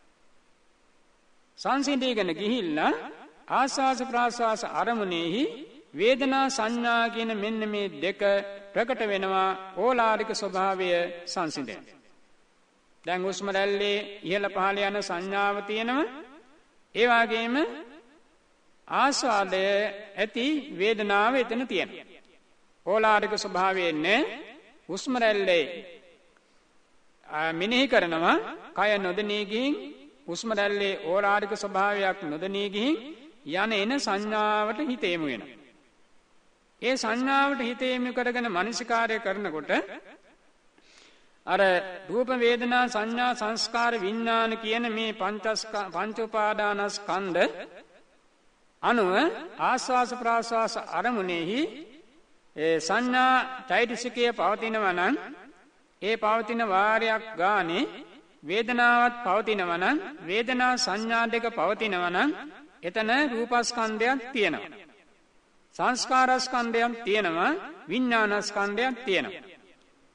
සංසිඳීගෙන ගිහිල්ලා ආස්වාස ප්‍රාස්වාස අරමුණෙහි වේදනා සංඥා කියන මෙන්න මේ දෙක ප්‍රකට වෙනවා. ඕලාරික ස්වභාවය සංසිඳෙන. දැන් හුස්ම රැල්ලේ ඉහළ පහළ යන සංඥාව තියෙනවා. ඒ වගේම ආස්වාදය ඇති වේදනාව එතන තියෙනවා. ඕලාරික ස්වභාවයෙන් හුස්ම රැල්ලේ මෙනෙහි කරනවා. කය නොදෙනී ගිහින් හුස්ම රැල්ලේ ඕලාරික ස්වභාවයක් නොදෙනී ගිහින් යන එන සංඥාවට හිත යොමු වෙනවා. ඒ සංඥාවට හිත යොමු කරගෙන මානසිකාරය කරනකොට අර රූප වේදනා සංඥා සංස්කාර විඥාන කියන මේ පංච උපාදානස්කන්ධ අනුව ආස්වාස ප්‍රාස්වාස අරමුණෙහි ඒ සංඥා චෛතසිකයේ පවතිනවා නම් ඒ පවතින වාරයක් ගානේ වේදනාවත් පවතිනවා නම් වේදනා සංඥා දෙක පවතිනවා නම් එතන රූපස්කන්ධයක් තියෙනවා. සංස්කාරස්කන්ධයක් තියෙනවා. විඥානස්කන්ධයක් තියෙනවා.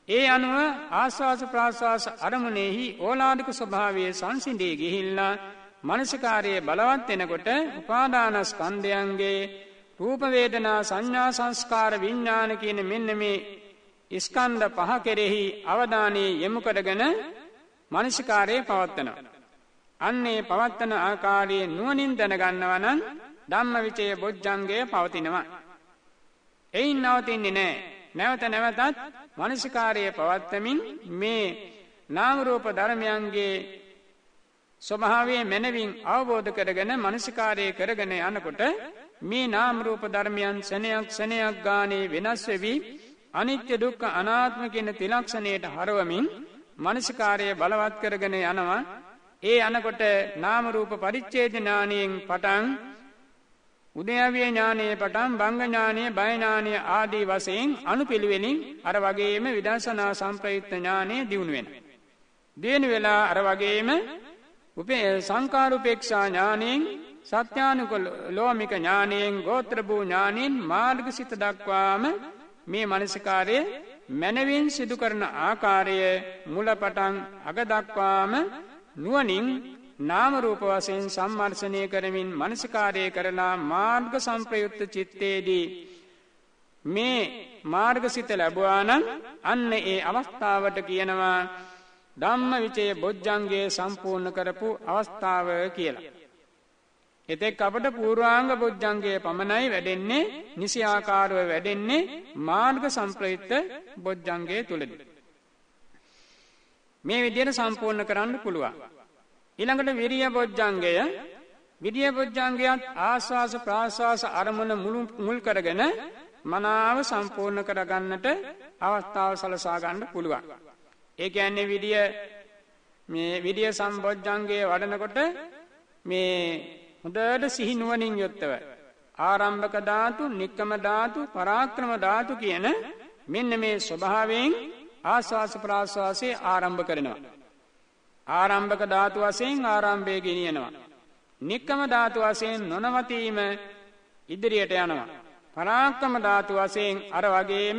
ඒ අනුව ආස්වාස ප්‍රාස්වාස අරමුණෙහි ඕලාරික ස්වභාවයේ සංසිඳී ගිහිල්ලා මනසිකාරයේ බලවත් වෙනකොට උපාදානස්කන්ධයන්ගේ රූප වේදනා සංඥා සංස්කාර විඥාන කියන මෙන්න මේ ස්කන්ධ පහ කෙරෙහි අවධානය යොමු කරගෙන මනසිකාරයේ පවත්වනවා. අන්නේ පවත්වන ආකාරයේ නුවණින් දැනගන්නවා නම් ධම්මවිචය බොජ්ජංගය පවතිනවා. එයින් නවතින්නේ නැහැ. නැවත නැවතත් මනසිකාරයේ පවත්වමින් මේ නාම රූප ධර්මයන්ගේ ස්වභාවය මනවින් අවබෝධ කරගෙන මනසිකාරයේ කරගෙන යනකොට මේ නාම රූප ධර්මයන් සෙනයක් ගානේ වෙනස් වෙවි අනිත්‍ය දුක්ඛ අනාත්ම කියන ත්‍රිලක්ෂණයට හරවමින් මනසිකාරයේ බලවත් කරගෙන යනවා. ඒ අනකොට නාම රූප පරිච්ඡේද ඥානයෙන් පටන් උදයවිය ඥානයේ පටන් භංග ඥානයේ බය ඥානයේ ආදී වශයෙන් අනුපිළිවෙලින් අර වගේම විදර්ශනා සම්ප්‍රයුක්ත ඥානයේ දියුණු වෙනවා. දිනු වෙලා අර වගේම සංකාරුපේක්ෂා ඥානයෙන් සත්‍යානුකූල ලෝමික ඥානයෙන් ගෝත්‍ර භූ ඥානයෙන් මාර්ගසිත දක්වාම මේ මනසිකාරයේ මනවින් සිදු කරන ආකාරය මුලපටන් අග දක්වාම නුවණින් නාම රූප වශයෙන් සම්මර්ෂණය කරමින් මනසිකාරය කරලා මාර්ග සංප්‍රයුක්ත චිත්තේදී මේ මාර්ගසිත ලැබුවා නම් අන්න ඒ අවස්ථාවට කියනවා ධම්මවිචය බොජ්ජංගයේ සම්පූර්ණ කරපු අවස්ථාව කියලා. එතෙක් අපට පූර්වාංග බොජ්ජංගයේ පමණයි වැඩෙන්නේ, නිසියාකාරව වැඩෙන්නේ මාර්ග සංප්‍රයුක්ත බොජ්ජංගයේ තුලදී. මේ විදිහට සම්පූර්ණ කරන්න පුළුවන්. ඊළඟට විරිය බොජ්ජංගය. විරිය බොජ්ජංගයත් ආස්වාස ප්‍රාස්වාස අරමුණ මුල් කරගෙන මනාව සම්පූර්ණ කරගන්නට අවස්ථාව සලසා ගන්න පුළුවන්. ඒ කියන්නේ විරිය සම්බොජ්ජංගයේ වඩනකොට මේ හොඳට සිහි නුවණින් යුක්තව ආරම්භක ධාතු, නික්කම ධාතු, පරාක්‍රම ධාතු කියන මෙන්න මේ ස්වභාවයෙන් ආස්වාස ප්‍රාස්වාසයේ ආරම්භ කරනවා. ආරම්භක ධාතු වශයෙන් ආරම්භය ගෙනියනවා. නික්කම ධාතු වශයෙන් නොනවතීම ඉදිරියට යනවා. පරාක්‍රම ධාතු වශයෙන් අර වගේම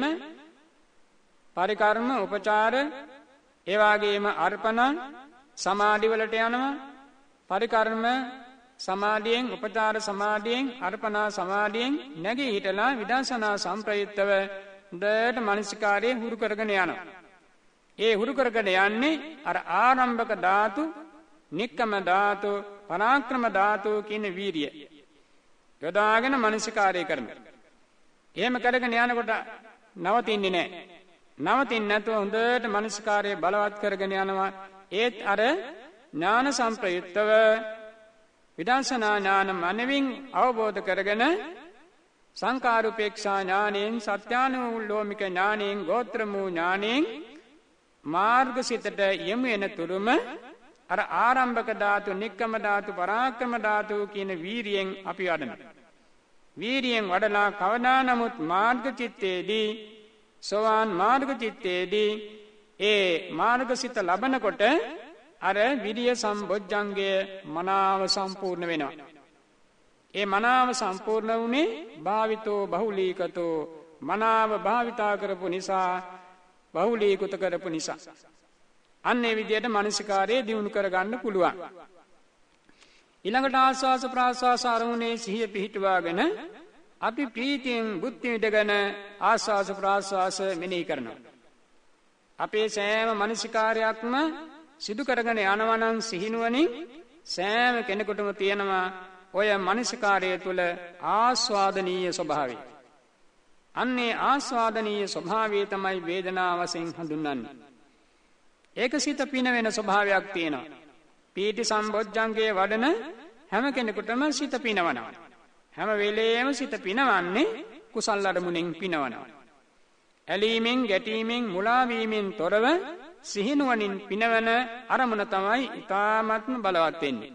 පරිකර්ම උපචාර ඒ වගේම අර්පණ සමාධි වලට යනවා. පරිකර්ම සමාධියෙන් උපචාර සමාධියෙන් අර්පණා සමාධියෙන් නැගී හිටලා විදර්ශනා සම්ප්‍රයුක්තව හොඳට මනසිකාරයේ හුරු කරගෙන යනවා. ඒ හුරු කරගෙන යන්නේ අර ආරම්භක ධාතු, නික්කම ධාතු, පරාක්‍රම ධාතු කියන වීර්ය යොදාගෙන මනසිකාරය කරනවා. එහෙම කරගෙන යනකොට නවතින්නේ නැහැ. නවතින්නේ නැතුව හොඳට මනසිකාරයේ බලවත් කරගෙන යනවා. ඒත් අර ඥාන සම්ප්‍රයුක්තව විදර්ශනා ඥාන මනවින් අවබෝධ කරගෙන සංකාරුපේක්ෂා ඥානයෙන් සත්‍යානුලෝමික ඥානයෙන් ගෝත්‍රමූ ඥානයෙන් මාර්ගසිතට යමු එන තුරුම අර ආරම්භක ධාතු, නික්කම ධාතු, පරාක්‍රම ධාතු කියන වීරියෙන් අපි වඩනවා. වීරියෙන් වඩලා කවදා නමුත් මාර්ග චිත්තේදී සෝවාන් මාර්ග චිත්තේදී ඒ මාර්ගසිත ලබනකොට අර විරිය සම්බොජ්ජංගය මනාව සම්පූර්ණ වෙනවා. ඒ මනාව සම්පූර්ණ වුණේ භාවිතෝ බහුලීකතෝ, මනාව භාවිතා කරපු නිසා, බහුලීකృత කරපු නිසා. අන්නේ විදියට මානසිකාරයේ දියුණු කරගන්න පුළුවන්. ඊළඟට ආස්වාස ප්‍රාස්වාස අරමුණේ සිහිය පිහිටුවාගෙන අපි ප්‍රීතියෙන් බුද්ධි විදගෙන ආස්වාස ප්‍රාස්වාස මෙනෙහි කරනවා. අපේ සෑම මානසිකාරයක්ම සිදු කරගෙන යනවා නම් සිහිනුවණින් සෑම කෙනෙකුටම තියෙනවා ඔය මානසිකාරය තුළ ආස්වාදනීය ස්වභාවය. අන්නේ ආස්වාදනීය ස්වභාවය තමයි වේදනාව වශයෙන් හඳුන්වන්නේ. ඒක සිත පිනවෙන ස්වභාවයක් තියෙනවා. පීති සම්බොජ්ජංගයේ වඩන හැම කෙනෙකුටම සිත පිනවනවා. හැම වෙලේම සිත පිනවන්නේ කුසල් අරමුණෙන් පිනවනවා. ඇලීමෙන්, ගැටීමෙන්, මුලා වීමෙන් තොරව සිහිනුවණින් පිනවන අරමුණ තමයි ඊ타ත්ම බලවත් වෙන්නේ.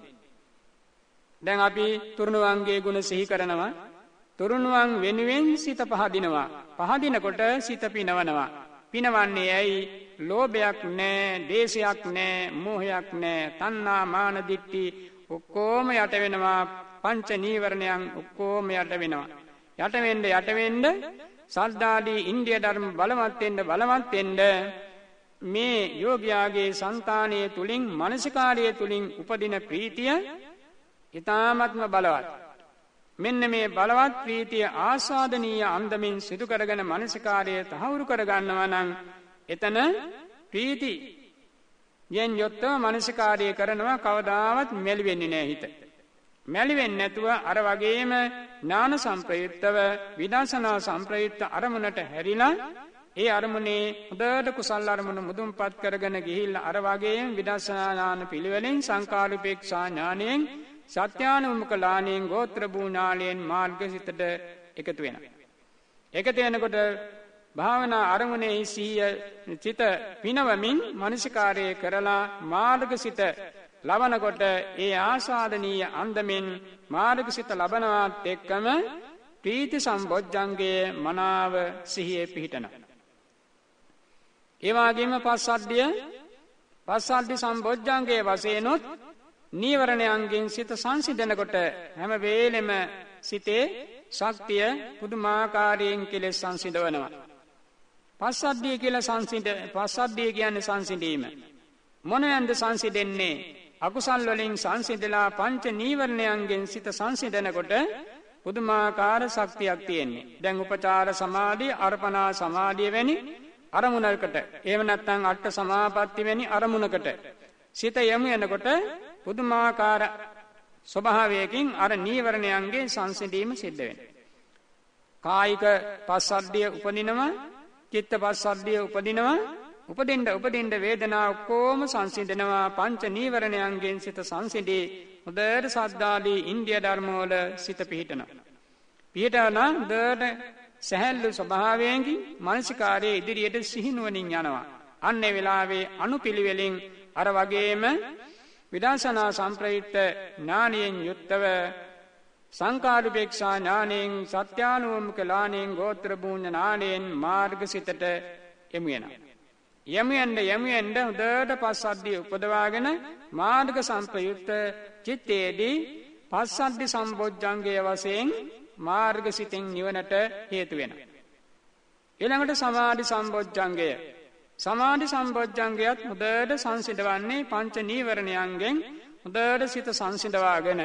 දැන් අපි තුරුණුවන්ගේ ගුණ සිහි කරනවා. තුරුණුවන් වෙනුවෙන් සිත පහදිනවා. පහදිනකොට සිත පිනවනවා. පිනවන්නේ ඇයි? ලෝභයක් නැහැ, දේශයක් නැහැ, මෝහයක් නැහැ, තණ්හා මාන දිට්ඨි ඔක්කොම යට වෙනවා. පංච නීවරණයන් ඔක්කොම යට වෙනවා. යට වෙන්න සද්ධාදී ඉන්දිය ධර්ම බලවත් වෙන්න මේ යෝගියාගේ సంతානයේ තුලින් මානසිකාර්යය තුලින් උපදින ප්‍රීතිය ඊ타ත්ම බලවත්. මෙන්න මේ බලවත් ප්‍රීතිය ආස්වාදනීය අන්දමින් සිදු කරගෙන මානසිකාර්යය තහවුරු කර ගන්නවා නම් එතන ප්‍රීති යෙන් යොත්ව මානසිකාර්යය කරනවා කවදාවත් මෙලි වෙන්නේ නැහැ හිත. මෙලි වෙන්නේ නැතුව අර වගේම ඥාන සංප්‍රයුක්තව විදර්ශනා සංප්‍රයුක්ත අරමුණට හැරිලා ඒ අරමුණේ හොඳට කුසල් අරමුණ මුදුන්පත් කරගෙන ගිහිල්ලා අර වගේම විදර්ශනා ඥාන පිළිවෙලින් සංකාරුපේක්ෂා ඥාණයෙන් සත්‍යානුමුඛ ඥාණයෙන් ගෝත්‍ර භූඥාණයෙන් මාර්ගසිතට එකතු වෙනවා. එකතු වෙනකොට භාවනා අරමුණේ සිහිය චිත පිනවමින් මනසිකාරය කරලා මාර්ගසිත ලබනකොට ඒ ආස්වාදනීය අන්දමින් මාර්ගසිත ලබනවත් එක්කම ප්‍රීති සම්බොජ්ජංගයේ මනාව සිහියේ පිහිටනවා. ඒ වගේම පස්සද්ධි සම්බොජ්ජංගයේ වශයෙන්ොත් නීවරණයන්ගෙන් සිත සංසිඳනකොට හැම වෙලෙම සිතේ ශක්තිය පුදුමාකාරයෙන් කෙලෙස් සංසිඳවනවා. පස්සද්ධිය කියන්නේ සංසිඳීම. මොනයන්ද සංසිඳෙන්නේ? අකුසල් වලින් සංසිඳලා පංච නීවරණයන්ගෙන් සිත සංසිඳනකොට පුදුමාකාර ශක්තියක් තියෙන්නේ. දැන් උපචාර සමාධිය, අර්පණා සමාධිය වැනි අරමුණකට, එහෙම නැත්නම් අට සමාපatti වැනි අරමුණකට සිත යමු එනකොට පුදුමාකාර ස්වභාවයකින් අර නීවරණයන්ගේ සංසිඳීම සිද්ධ වෙනවා. කායික පස්සද්ධිය උපදිනවා, චිත්ත පස්සද්ධිය උපදිනවා, උපදින්න වේදනා ඔක්කොම සංසිඳනවා. පංච නීවරණයන්ගෙන් සිත සංසිඳී හොඳට සද්ධාදී ඉන්දිය ධර්මවල සිත පිහිටනවා. පිහිටන හොඳට සැහැල්ලු ස්වභාවයෙන් මානසිකාරයේ ඉදිරියට සිහිනුවණින් යනවා. අන්නේ වෙලාවේ අනුපිළිවෙලින් අර වගේම විදර්ශනා සංප්‍රයුක්ත ඥානයෙන් යුක්තව සංකාරුපේක්ෂා ඥානයෙන් සත්‍යානුමුඛ ඥානයෙන් ගෝත්‍ර භූඥ ඥානයෙන් මාර්ගසිතට යමු වෙනවා. යමු යන්න හොඳට පස්සද්ධිය උපදවාගෙන මාර්ග සංප්‍රයුක්ත චිත්තයේදී පස්සද්ධි සම්බොජ්ජංගයේ වශයෙන් මාර්ගසිතින් නිවනට හේතු වෙනවා. ඊළඟට සමාධි සම්බොජ්ජංගය. සමාධි සම්බොජ්ජංගයත් හොඳට සංසිඳවන්නේ පංච නීවරණයන්ගෙන් හොඳට සිත සංසිඳවාගෙන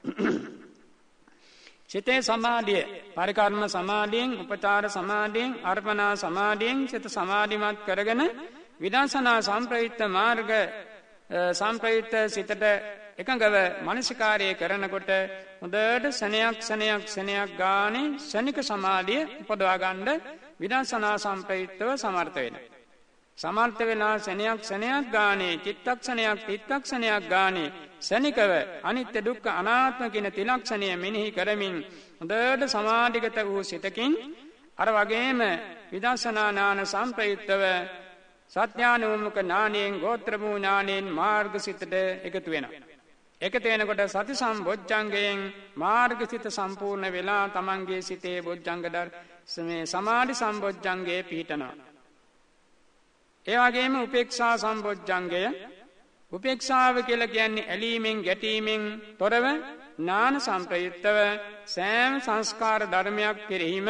සිතේ සමාධිය පරිකර්ම සමාධියෙන්, උපචාර සමාධියෙන්, අර්පණා සමාධියෙන් සිත සමාධිමත් කරගෙන විදර්ශනා සංප්‍රයුක්ත මාර්ග සංප්‍රයුක්ත සිතට එකඟව මනසිකාර්යය කරනකොට හොඳට සනයක් ගානේ ශනික සමාධිය උපදවා ගන්න විදර්ශනා සංප්‍රයුක්තව සමර්ථ වෙනවා. සමර්ථ වෙලා සනයක් ගානේ චිත්තක්ෂණයක් ගානේ ශනිකව අනිත්‍ය දුක්ඛ අනාත්ම කියන ත්‍රිලක්ෂණය මෙනෙහි කරමින් හොඳට සමාධිගත වූ සිතකින් අර වගේම විදර්ශනා ඥාන සංප්‍රයුක්තව සත්‍යානුමුඛ ඥානයෙන් ගෝත්‍ර භූ ඥානයෙන් මාර්ගසිතට එකතු වෙනවා. එකතු වෙනකොට සති සම්බොජ්ජංගයෙන් මාර්ගසිත සම්පූර්ණ වෙලා තමන්ගේ සිතේ බොජ්ජංග ධර්මයේ සමාධි සම්බොජ්ජංගයේ පිහිටනවා. ඒ වගේම උපේක්ෂා සම්බොජ්ජංගය. උපේක්ෂාව කියලා කියන්නේ ඇලීමෙන් ගැටීමෙන් තොරව ඥාන සංප්‍රයුක්තව සෑම සංස්කාර ධර්මයක් කෙරෙහිම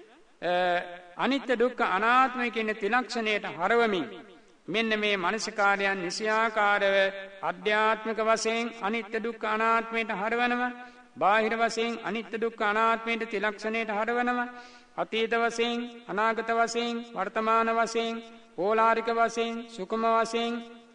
අනිත්‍ය දුක්ඛ අනාත්ම කියන ත්‍රිලක්ෂණයට හරවමින් මෙන්න මේ මානසිකාර්යයන් නිසියාකාරව අධ්‍යාත්මික වශයෙන් අනිත්‍ය දුක්ඛ අනාත්මයට හරවනවා. බාහිර වශයෙන් අනිත්‍ය දුක්ඛ අනාත්මයට ත්‍රිලක්ෂණයට හරවනවා. අතීත වශයෙන්, අනාගත වශයෙන්, වර්තමාන වශයෙන්, ඕලාරික වශයෙන්, සුකුම වශයෙන්,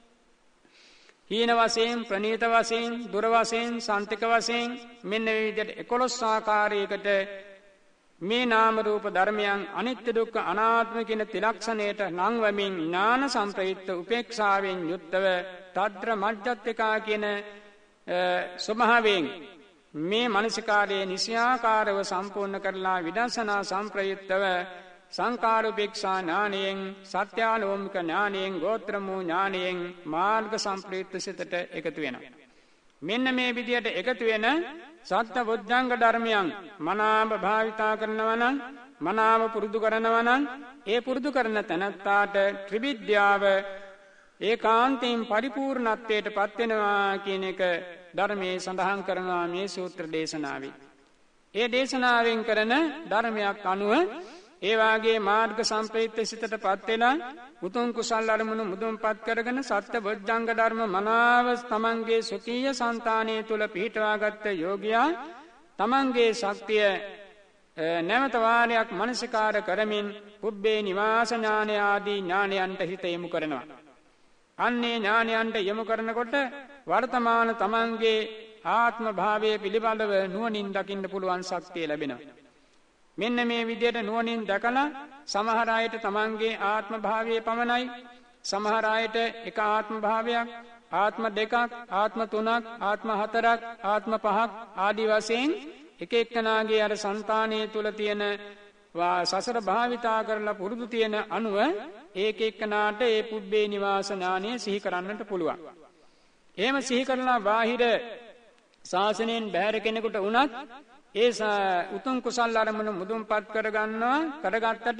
හීන වශයෙන්, ප්‍රනීත වශයෙන්, දුර වශයෙන්, සාන්තික වශයෙන් මෙන්න මේ විදිහට 11 ආකාරයකට මේ නාම රූප ධර්මයන් අනිත්‍ය දුක්ඛ අනාත්ම කියන ත්‍රිලක්ෂණයට නංවමින් ඥාන සංප්‍රයුක්ත උපේක්ෂාවෙන් යුක්තව තද්ද්‍ර මජ්ජත්තිකා කියන ස්වභාවයෙන් මේ මානසිකාර්යයේ නිසියාකාරව සම්පූර්ණ කරලා විදර්ශනා සංප්‍රයුක්තව සංකාරුපේක්ෂා ඥානයෙන් සත්‍යානුමුඛ ඥානයෙන් ගෝත්‍රමූ ඥානයෙන් මාර්ග සංප්‍රයුක්ත සිතට එකතු වෙනවා. මෙන්න මේ විදියට එකතු වෙන සත්‍ය බොජ්ජංග ධර්මයන් මනාව භාවිතා කරනවා නම්, මනාව පුරුදු කරනවා නම් ඒ පුරුදු කරන තැනත්තාට ත්‍රිවිද්‍යාව ඒකාන්තයෙන් පරිපූර්ණත්වයට පත් වෙනවා කියන එක ධර්මයේ සඳහන් කරනවා මේ සූත්‍ර දේශනාවේ. ඒ දේශනාවෙන් කරන ධර්මයක් අනුව ඒ වාගේ මාර්ග සම්ප්‍රයුක්ත සිතටපත් වෙලා උතුම් කුසල් අරමුණු මුදුන්පත් කරගෙන සත්‍ය බොජ්ජංග ධර්ම මනාව තමන්ගේ සුඛීය సంతානයේ තුල පිහිටවාගත් යෝගියා තමන්ගේ ශක්තිය නැවත වාරයක් මනසිකාර කරමින් පුබ්බේ නිවාස ඥාන ආදී ඥානයන්ට හිත යොමු කරනවා. අන්නේ ඥානයන්ට යොමු කරනකොට වර්තමාන තමන්ගේ ආත්ම භාවයේ පිළිබඳව නුවණින් දකින්න පුළුවන් ශක්තිය ලැබෙනවා. මෙන්න මේ විදිහට නුවණින් දැකලා සමහර අයට තමන්ගේ ආත්ම භාවයේ පමණයි, සමහර අයට එක ආත්ම භාවයක්, ආත්ම දෙකක්, ආත්ම තුනක්, ආත්ම හතරක්, ආත්ම පහක් ආදී වශයෙන් එක එක්කනාගේ අර సంతානයේ තුල තියෙන සසර භාවිතා කරලා පුරුදු තියෙන අනුව ඒක එක්කනාට ඒ පුබ්බේ නිවාස ඥානය සිහි කරන්නට පුළුවන්. එහෙම සිහි කරලා බාහිර ශාසනයෙන් බැහැර කෙනෙකුට වුණත් ඒ උතුම් කුසල් අරමුණු මුදුන්පත් කරගත්තට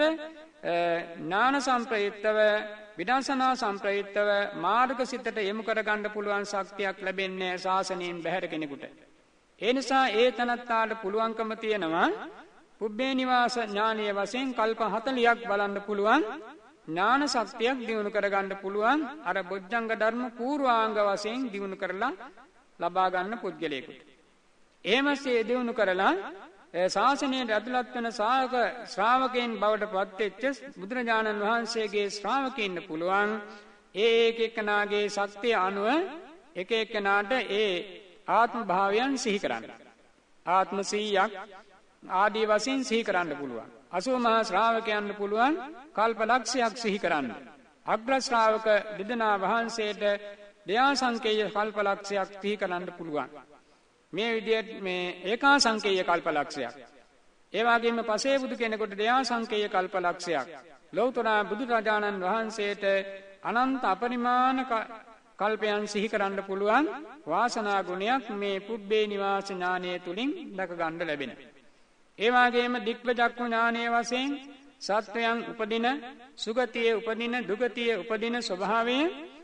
ඥාන සම්ප්‍රයුක්තව විදර්ශනා සම්ප්‍රයුක්තව මාර්ග සිතට යොමු කරගන්න පුළුවන් ශක්තියක් ලැබෙන්නේ ශාසනයෙන් බැහැර කෙනෙකුට. ඒ නිසා ඒ තනත්තාට පුළුවන්කම තියෙනවා පුබ්බේ නිවාස ඥානීය වශයෙන් කල්ප 40ක් බලන්න පුළුවන් ඥාන ශක්තියක් දිනු කරගන්න පුළුවන් අර බොජ්ජංග ධර්ම පූර්වාංග වශයෙන් දිනු කරලා ලබා ගන්න පුද්ගලයෙකුට. එහෙමසේ දිනු කරලා ශාසනයේ ඇතුළත් වෙන ශ්‍රාවකයන් බවට පත්වෙච්ච බුදුරජාණන් වහන්සේගේ ශ්‍රාවකයන්ට පුළුවන් ඒ එක්කනාගේ ශක්තිය අනුව එක එක්කනාට ඒ ආත්ම භාවයන් සිහි කරන්න. ආත්ම 100ක් ආදී වශයෙන් සිහි කරන්න පුළුවන්. 80 මහා ශ්‍රාවකයන්ට පුළුවන් කල්ප ලක්ෂයක් සිහි කරන්න. අග්‍ර ශ්‍රාවක දෙදෙනා වහන්සේට දයා සංකේය කල්ප ලක්ෂයක් සිහි කරන්න පුළුවන්. මේ විදිහට මේ ඒකා සංකේය කල්ප ලක්ෂයක්. ඒ වගේම පසේ බුදු කෙනෙකුට දයා සංකේය කල්ප ලක්ෂයක්. ලෞතර බුදුරජාණන් වහන්සේට අනන්ත අපරිමාණ කල්පයන් සිහි කරන්න පුළුවන් වාසනා ගුණයක් මේ පුබ්බේ නිවාස ඥානයේ තුලින් දක ගන්න ලැබෙනවා. ඒ වගේම දික්ඛ ඥානයේ වශයෙන් සත්වයන් උපදින සුගතියේ උපදින දුගතියේ උපදින ස්වභාවය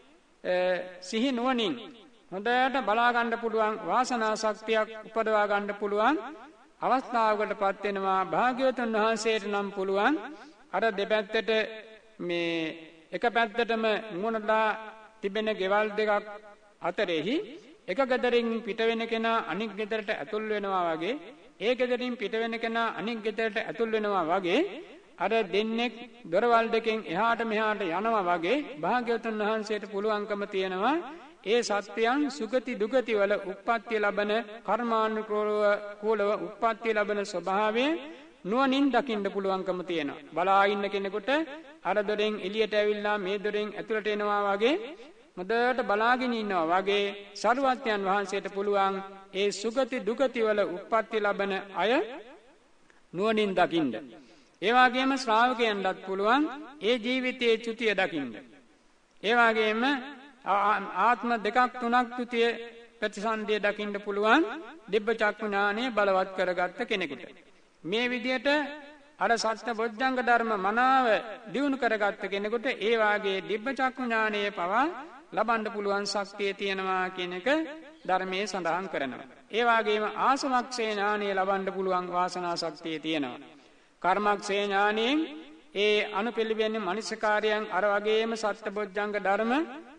සිහි නුවණින් හොඳට බලා ගන්න පුළුවන් වාසනා ශක්තියක් උපදවා ගන්න පුළුවන් අවස්ථාවකටපත් වෙනවා. භාග්‍යවතුන් වහන්සේට නම් පුළුවන් අර දෙපැත්තට මේ එක පැත්තටම මුණලා තිබෙන ගෙවල් දෙකක් අතරෙහි එක ගෙදරින් පිට වෙන කෙනා අනික් ගෙදරට ඇතුල් වෙනවා වගේ, ඒ ගෙදරින් පිට වෙන කෙනා අනික් ගෙදරට ඇතුල් වෙනවා වගේ අර දෙන්නෙක් දොරවල් දෙකෙන් එහාට මෙහාට යනවා වගේ භාග්‍යවතුන් වහන්සේට පුළුවන්කම තියෙනවා ඒ සත්‍යයන් සුගති දුගති වල උප්පත්ති ලබන කර්මානුකූලව උප්පත්ති ලබන ස්වභාවය නුවණින් දකින්න පුළුවන්කම තියෙනවා. බලා ඉන්න කෙනෙකුට අර දොරෙන් එළියට ඇවිල්ලා මේ දොරෙන් ඇතුළට එනවා වගේ මුදට බලාගෙන ඉන්නවා වගේ සරුවත්යන් වහන්සේට පුළුවන් ඒ සුගති දුගති වල උප්පත්ති ලබන අය නුවණින් දකින්න. ඒ වගේම ශ්‍රාවකයන්ටත් පුළුවන් ඒ ජීවිතයේ චුතිය දකින්න. ඒ වගේම ආත්ම දෙකක් තුනක් තුතිය ප්‍රතිසන්දිය දකින්න පුළුවන් දිබ්බ චක්ඛු ඥානය බලවත් කරගත්ත කෙනෙකුට. මේ විදිහට අර සත්‍ය බොජ්ජංග ධර්ම මනාව දියුණු කරගත්ත කෙනෙකුට ඒ වාගේ දිබ්බ චක්ඛු ඥානය පවා ලබන්න පුළුවන් ශක්තිය තියෙනවා කියන එක ධර්මයේ සඳහන් කරනවා. ඒ වාගේම ආසවක්ෂේ ඥානය ලබන්න පුළුවන් වාසනා ශක්තිය තියෙනවා. කර්මක්ෂේ ඥානයෙන් ඒ අනුපිළිවෙන්නේ මනසකාරයන් අර වගේම සත්‍ය බොජ්ජංග ධර්ම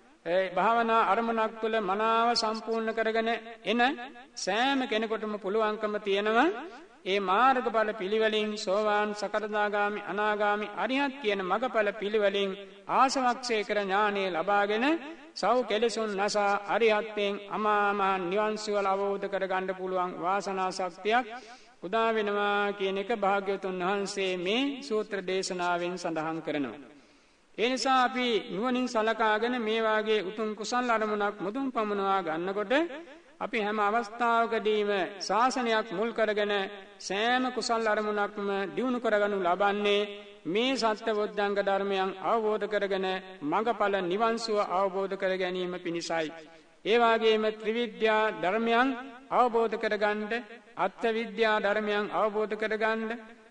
භාවනා අරමුණක් තුළ මනාව සම්පූර්ණ කරගෙන එන සෑම කෙනෙකුටම පුළුවන්කම තියෙනවා ඒ මාර්ගඵල පිළිවෙලින් සෝවාන් සකදාගාමි අනාගාමි අරිහත් කියන මගඵල පිළිවෙලින් ආසවක්ෂේ කර ඥානෙ ලබාගෙන සව් කෙලෙසුන් නැසා අරිහත්යෙන් අමාමා නිවන් සුව අවබෝධ කරගන්න පුළුවන් වාසනා ශක්තියක් උදා වෙනවා කියන එක භාග්‍යවතුන් වහන්සේ මේ සූත්‍ර දේශනාවෙන් සඳහන් කරනවා. ඒ නිසා අපි නුවණින් සලකාගෙන මේ වාගේ උතුම් කුසල් අරමුණක් මුදුන් පමුණවා ගන්නකොට අපි හැම අවස්ථාවකදීම ශාසනයක් මුල් කරගෙන සෑම කුසල් අරමුණක්ම දියුණු කරගනු ලබන්නේ මේ සත්‍ය බොද්ධංග ධර්මයන් අවබෝධ කරගෙන මඟඵල නිවන් සුව අවබෝධ කර ගැනීම පිණිසයි. ඒ වගේම ත්‍රිවිද්‍යා ධර්මයන් අවබෝධ කරගන්න, අත්ථ විද්‍යා ධර්මයන් අවබෝධ කරගන්න,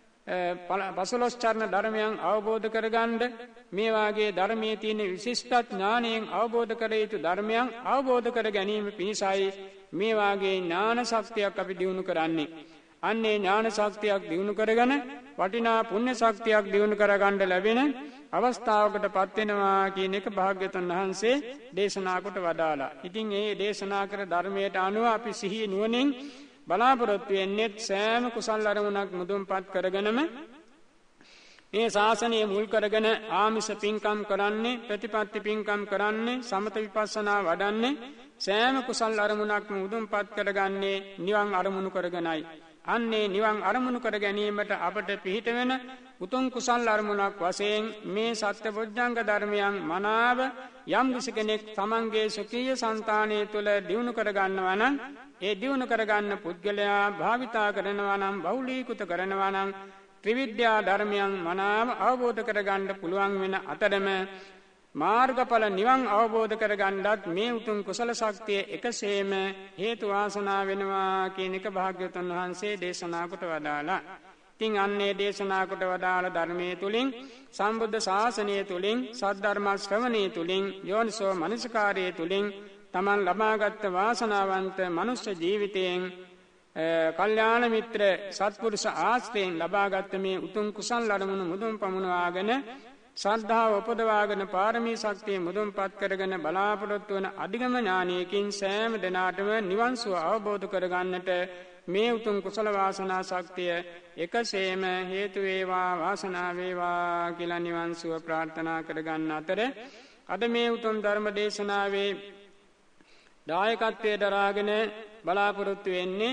පසළොස් චරණ ධර්මයන් අවබෝධ කරගන්න, මේ වාගේ ධර්මයේ තියෙන විශිෂ්ට ඥානයෙන් අවබෝධ කර යුතු ධර්මයන් අවබෝධ කර ගැනීම පිණිසයි මේ වාගේ ඥාන ශක්තියක් අපි දිනු කරන්නේ. අන්නේ ඥාන ශක්තියක් දිනු කරගෙන වටිනා පුණ්‍ය ශක්තියක් දිනු කරගන්න ලැබෙන අවස්ථාවකටපත් වෙනවා කියන එක භාග්‍යවතුන් වහන්සේ දේශනා කොට වදාලා. ඉතින් මේ දේශනා කර ධර්මයට අනුව අපි සිහිය නුවණින් බලාපොරොත්තු වෙන්නේ සෑම කුසල් අරමුණක් මුදුන්පත් කරගෙනම මේ ශාසනය මුල් කරගෙන ආමිෂ පින්කම් කරන්නේ, ප්‍රතිපත්ති පින්කම් කරන්නේ, සමත විපස්සනා වඩන්නේ, සෑම කුසල් අරමුණක්ම මුදුන්පත් කරගන්නේ නිවන් අරමුණු කරගෙනයි. අන්නේ නිවන් අරමුණු කර ගැනීමට අපට පිහිට වෙන උතුම් කුසල් අරමුණක් වශයෙන් මේ සත්‍යබොධ්‍යංග ධර්මයන් මනාව යම් කෙනෙක් තමන්ගේ සුඛීය సంతානය තුළ දියුණු කර ගන්නවා නම්, ඒ දියුණු කර ගන්න පුද්ගලයා භාවිතා කරනවා නම්, බහුලීකృత කරනවා නම් ත්‍රිවිද්‍යා ධර්මයන් මනාව අවබෝධ කර ගන්න පුළුවන් වෙන අතරම මාර්ගඵල නිවන් අවබෝධ කර ගන්නත් මේ උතුම් කුසල ශක්තිය එකසේම හේතු වාසනා වෙනවා කියන එක භාග්‍යවතුන් වහන්සේ දේශනා කොට වදාලා. ඉතින් අන්නේ දේශනා කොට වදාළ ධර්මයේ තුලින් සම්බුද්ධ ශාසනය තුලින් සද්ධර්ම ශ්‍රවණය තුලින් යෝනිසෝ මනසිකාරයේ තුලින් තමන් ලබාගත් වාසනාවන්ත මනුෂ්‍ය ජීවිතයෙන් කල්යාණ මිත්‍ර සත්පුරුෂ ආශ්‍රයෙන් ලබාගත් මේ උතුම් කුසල් අරමුණු මුදුන් පමුණවාගෙන ශ්‍රද්ධාව උපදවාගෙන පාරමී ශක්තිය මුදුන්පත් කරගෙන බලාපොරොත්තු වන අධිගම ඥානයකින් සෑම දිනාටම නිවන් සුව අවබෝධ කරගන්නට මේ උතුම් කුසල වාසනා ශක්තිය එකසේම හේතු වේවා වාසනාව වේවා කියලා නිවන් සුව ප්‍රාර්ථනා කරගන්න අතර අද මේ උතුම් ධර්ම දේශනාවේ දායකත්වයේ දරාගෙන බලාපොරොත්තු වෙන්නේ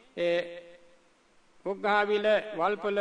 උග්ගාවිල වල්පොල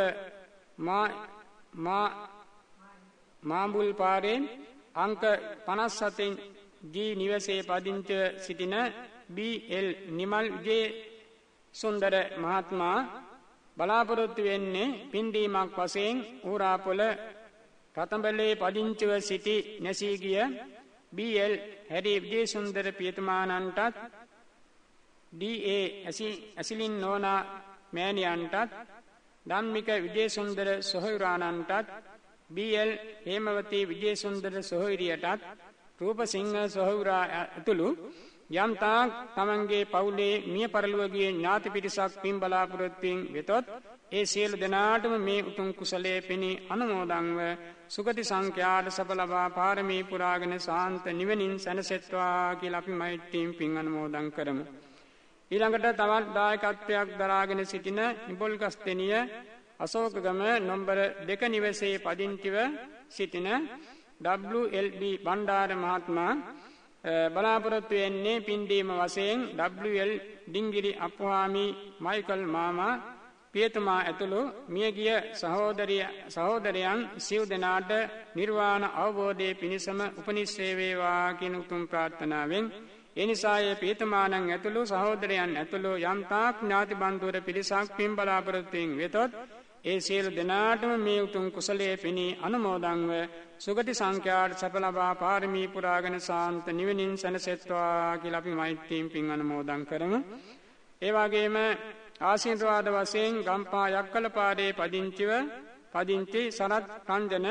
මාඹුල් පාරේ අංක 57 ජී නිවසේ පදිංචි සිටින බී.එල්. නිමල් විජේ සුන්දර මහත්මයා බලාපොරොත්තු වෙන්නේ පින්දීමක් වශයෙන් ඌරාපොළ රතඹලේ පදිංචිව සිටි නැසී ගිය බී.එල්. හැරි විජේ සුන්දර පියතුමාණන්ටත් ඩී.ඒ. ඇසිලින් නෝනා මෑණියන්ටත් ධම්මික විජේ සුන්දර සොහොයුරාණන්ටත් බී.එල්. හේමවතී විජේසුන්දර සොහොයුරියටත් රූපසිංහ සොහොයුරා ඇතුළු යම්තාක් තමන්ගේ පවුලේ මිය පරලොව ගිය ඥාති පිරිසක් පින් බලාපොරොත්තුෙන් වෙතොත් ඒ සියලු දෙනාටම මේ උතුම් කුසලයේ පිණි අනුමෝදන්ව සුගති සංඛ්‍යාත සඵ ලබා පාරමී පුරාගෙන සාන්ත නිවනින් සැනසෙත්වා කියලා අපි මෛත්‍රියෙන් පින් අනුමෝදන් කරමු. ඊළඟට තවත් දායකත්වයක් දරාගෙන සිටින නිබොල්ගස්තෙනිය අශෝකගම නම්බර 2 නිවසේ පදිංචිව සිටින WLB බණ්ඩාර මහත්මයා බලාපොරොත්තු වෙන්නේ පින්දීම වශයෙන් WL ඩිංගිරි අප්පුහාමි මයිකල් මාමා පියතුමා ඇතුළු මියගිය සහෝදරයන් සිව් දෙනාට නිර්වාණ අවබෝධයේ පිණසම උපනිශ්‍රේ වේවා කියන උතුම් ප්‍රාර්ථනාවෙන් ඒ නිසා ඒ පියතුමාණන් ඇතුළු සහෝදරයන් ඇතුළු යම්තාක් ඥාති බන්ධුවර පිරිසක් පින් බලාපොරොත්තුෙන් වෙතොත් ඒ සියලු දෙනාටම මේ උතුම් කුසලයේ පිණි අනුමෝදන්ව සුගති සංඛ්‍යාත සඵ ලබා පාරමී පුරාගෙන සාන්ත නිවනින් සැනසෙත්වා කියලා අපි මෛත්‍රියෙන් පින් අනුමෝදන් කරමු. ඒ වගේම ආශිර්වාද වශයෙන් ගම්පා යක්කල පාරේ පදිංචි සරත් රංජන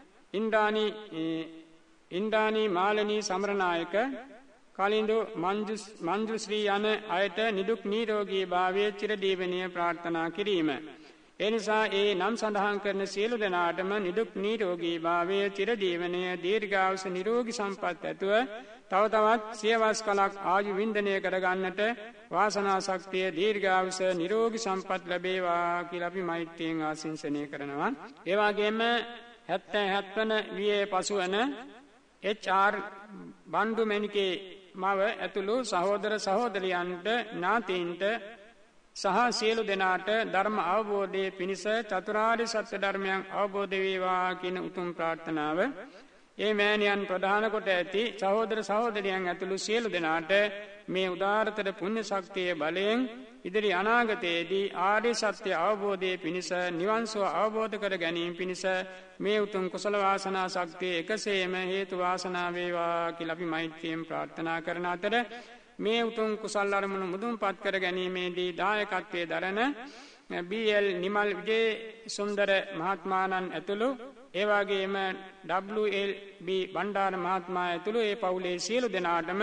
ඉන්ද්‍රාණී මාලනී සමරනායක කලින්දු මංජු ශ්‍රී යන අයට නිදුක් නිරෝගී භාවයේ චිරදීවනීය ප්‍රාර්ථනා කිරීම. එනිසා ඒ නම් සඳහන් කරන සියලු දෙනාටම නිදුක් නිරෝගී භාවයේ චිරදීවනීය දීර්ඝායුෂ නිරෝගී සම්පත් ඇතුව තව තවත් සියවස් කලක් ආයු වින්දනය කරගන්නට වාසනා ශක්තිය දීර්ඝායුෂ නිරෝගී සම්පත් ලැබේවා කියලා අපි මෛත්‍රියෙන් ආශිංසනය කරනවා. ඒ වගේම 77 වන වියේ පසුවන HR බණ්ඩු මෙනිකේ මව ඇතුළු සහෝදර සහෝදරියන්ට ඥාතීන්ට සහ සියලු දෙනාට ධර්ම අවබෝධයේ පිණිස චතුරාර්ය සත්‍ය ධර්මයන් අවබෝධ වේවා කියන උතුම් ප්‍රාර්ථනාව ඒ මෑණියන් ප්‍රධාන කොට ඇති සහෝදර සහෝදරියන් ඇතුළු සියලු දෙනාට මේ උදාාරතර පුණ්‍ය ශක්තිය බලයෙන් ඉදිරි අනාගතයේදී ආර්ය සත්‍ය අවබෝධයේ පිණිස නිවන් සුව අවබෝධ කර ගැනීම පිණිස මේ උතුම් කුසල වාසනා ශක්තිය එකසේම හේතු වාසනා වේවා කියලා අපි මෛත්‍රියෙන් ප්‍රාර්ථනා කරන අතර මේ උතුම් කුසල් අරමුණු මුදුන්පත් කර ගැනීමේදී දායකත්වයේ දරන බී.එල්. නිමල් විජේ සුන්දර මහත්මයාණන් ඇතුළු ඒ වගේම WLB බණ්ඩාර මහත්මයා ඇතුළු ඒ පවුලේ සියලු දෙනාටම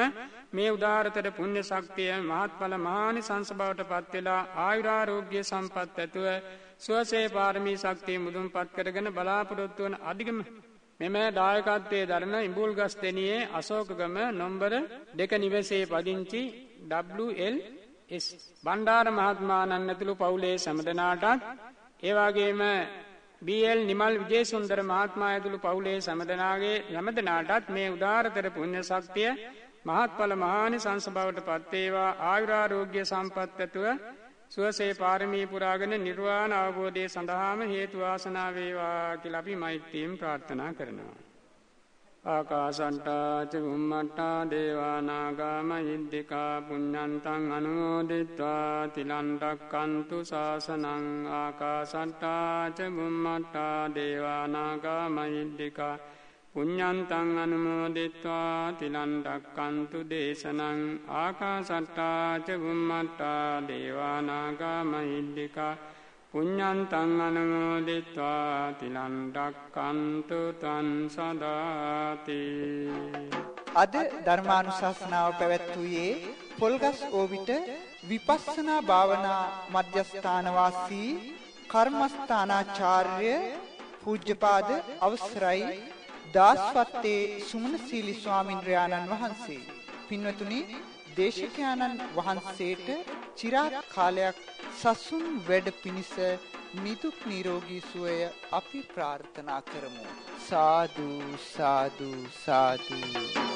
මේ උදාාරතර පුණ්‍ය ශක්තිය මහත්ඵල මහානිසංස බවට පත් වෙලා ආයුරාෝග්‍ය සම්පත් ඇතුව සුවසේ පාරමී ශක්තිය මුදුන්පත් කරගෙන බලාපොරොත්තු වන අධිගම මෙම දායකත්වයේ දරන ඉඹුල්ගස් දෙනියේ අශෝකගම නොම්බර 2 නිවසේ පදිංචි WLS බණ්ඩාර මහත්මයාණන් ඇතුළු පවුලේ සමදනාටත් ඒ වගේම BL නිමල් විජේසුන්දර මහත්මයා ඇතුළු පවුලේ සමදනාටත් මේ උදාාරතර පුණ්‍ය ශක්තිය මහත්ඵල මහානිසංස බවට පත් වේවා ආයුරාෝග්‍ය සම්පත් ඇතුව සුවසේ පාරමී පුරාගෙන නිර්වාණ අවබෝධය සඳහාම හේතු වාසනා වේවා කියලා අපි මෛත්‍රියෙන් ප්‍රාර්ථනා කරනවා. ආකාසට්ටා ච බුම්මට්ටා දේවා නාග මහිද්దికා පුඤ්ඤන්තං අනුමෝදිත්වා තිලං රක්칸තු ශාසනං ආකාසට්ටා ච බුම්මට්ටා දේවා නාග මහිද්దికා පුඤ්ඤන්තං අනුමෝදිත්වා තිලං රක්칸තු දේශනං ආකාසට්ටා ච බුම්මට්ටා දේවා නාග මහිද්దికා පුඤ්ඤන්තං අනුමෝදිත්වා තිලං රක්칸තු තං සදාති. අද ධර්මානුශාසනාව පැවැත්වුවේ පොල්ගස් ඕවිත විපස්සනා භාවනා මධ්‍යස්ථාන වාසී කර්මස්ථානාචාර්ය පූජ්‍යපාද අවසරයි දාස්වත්තේ සුමනසීලි ස්වාමින්ද්‍රයාණන් වහන්සේ. පින්වතුනි, දේශකයාණන් වහන්සේට চিරාත් කාලයක් සසුන් වැඩ පිණිස නිදුක් නිරෝගී සුවය අපි ප්‍රාර්ථනා කරමු. සාදු සාදු සාදු.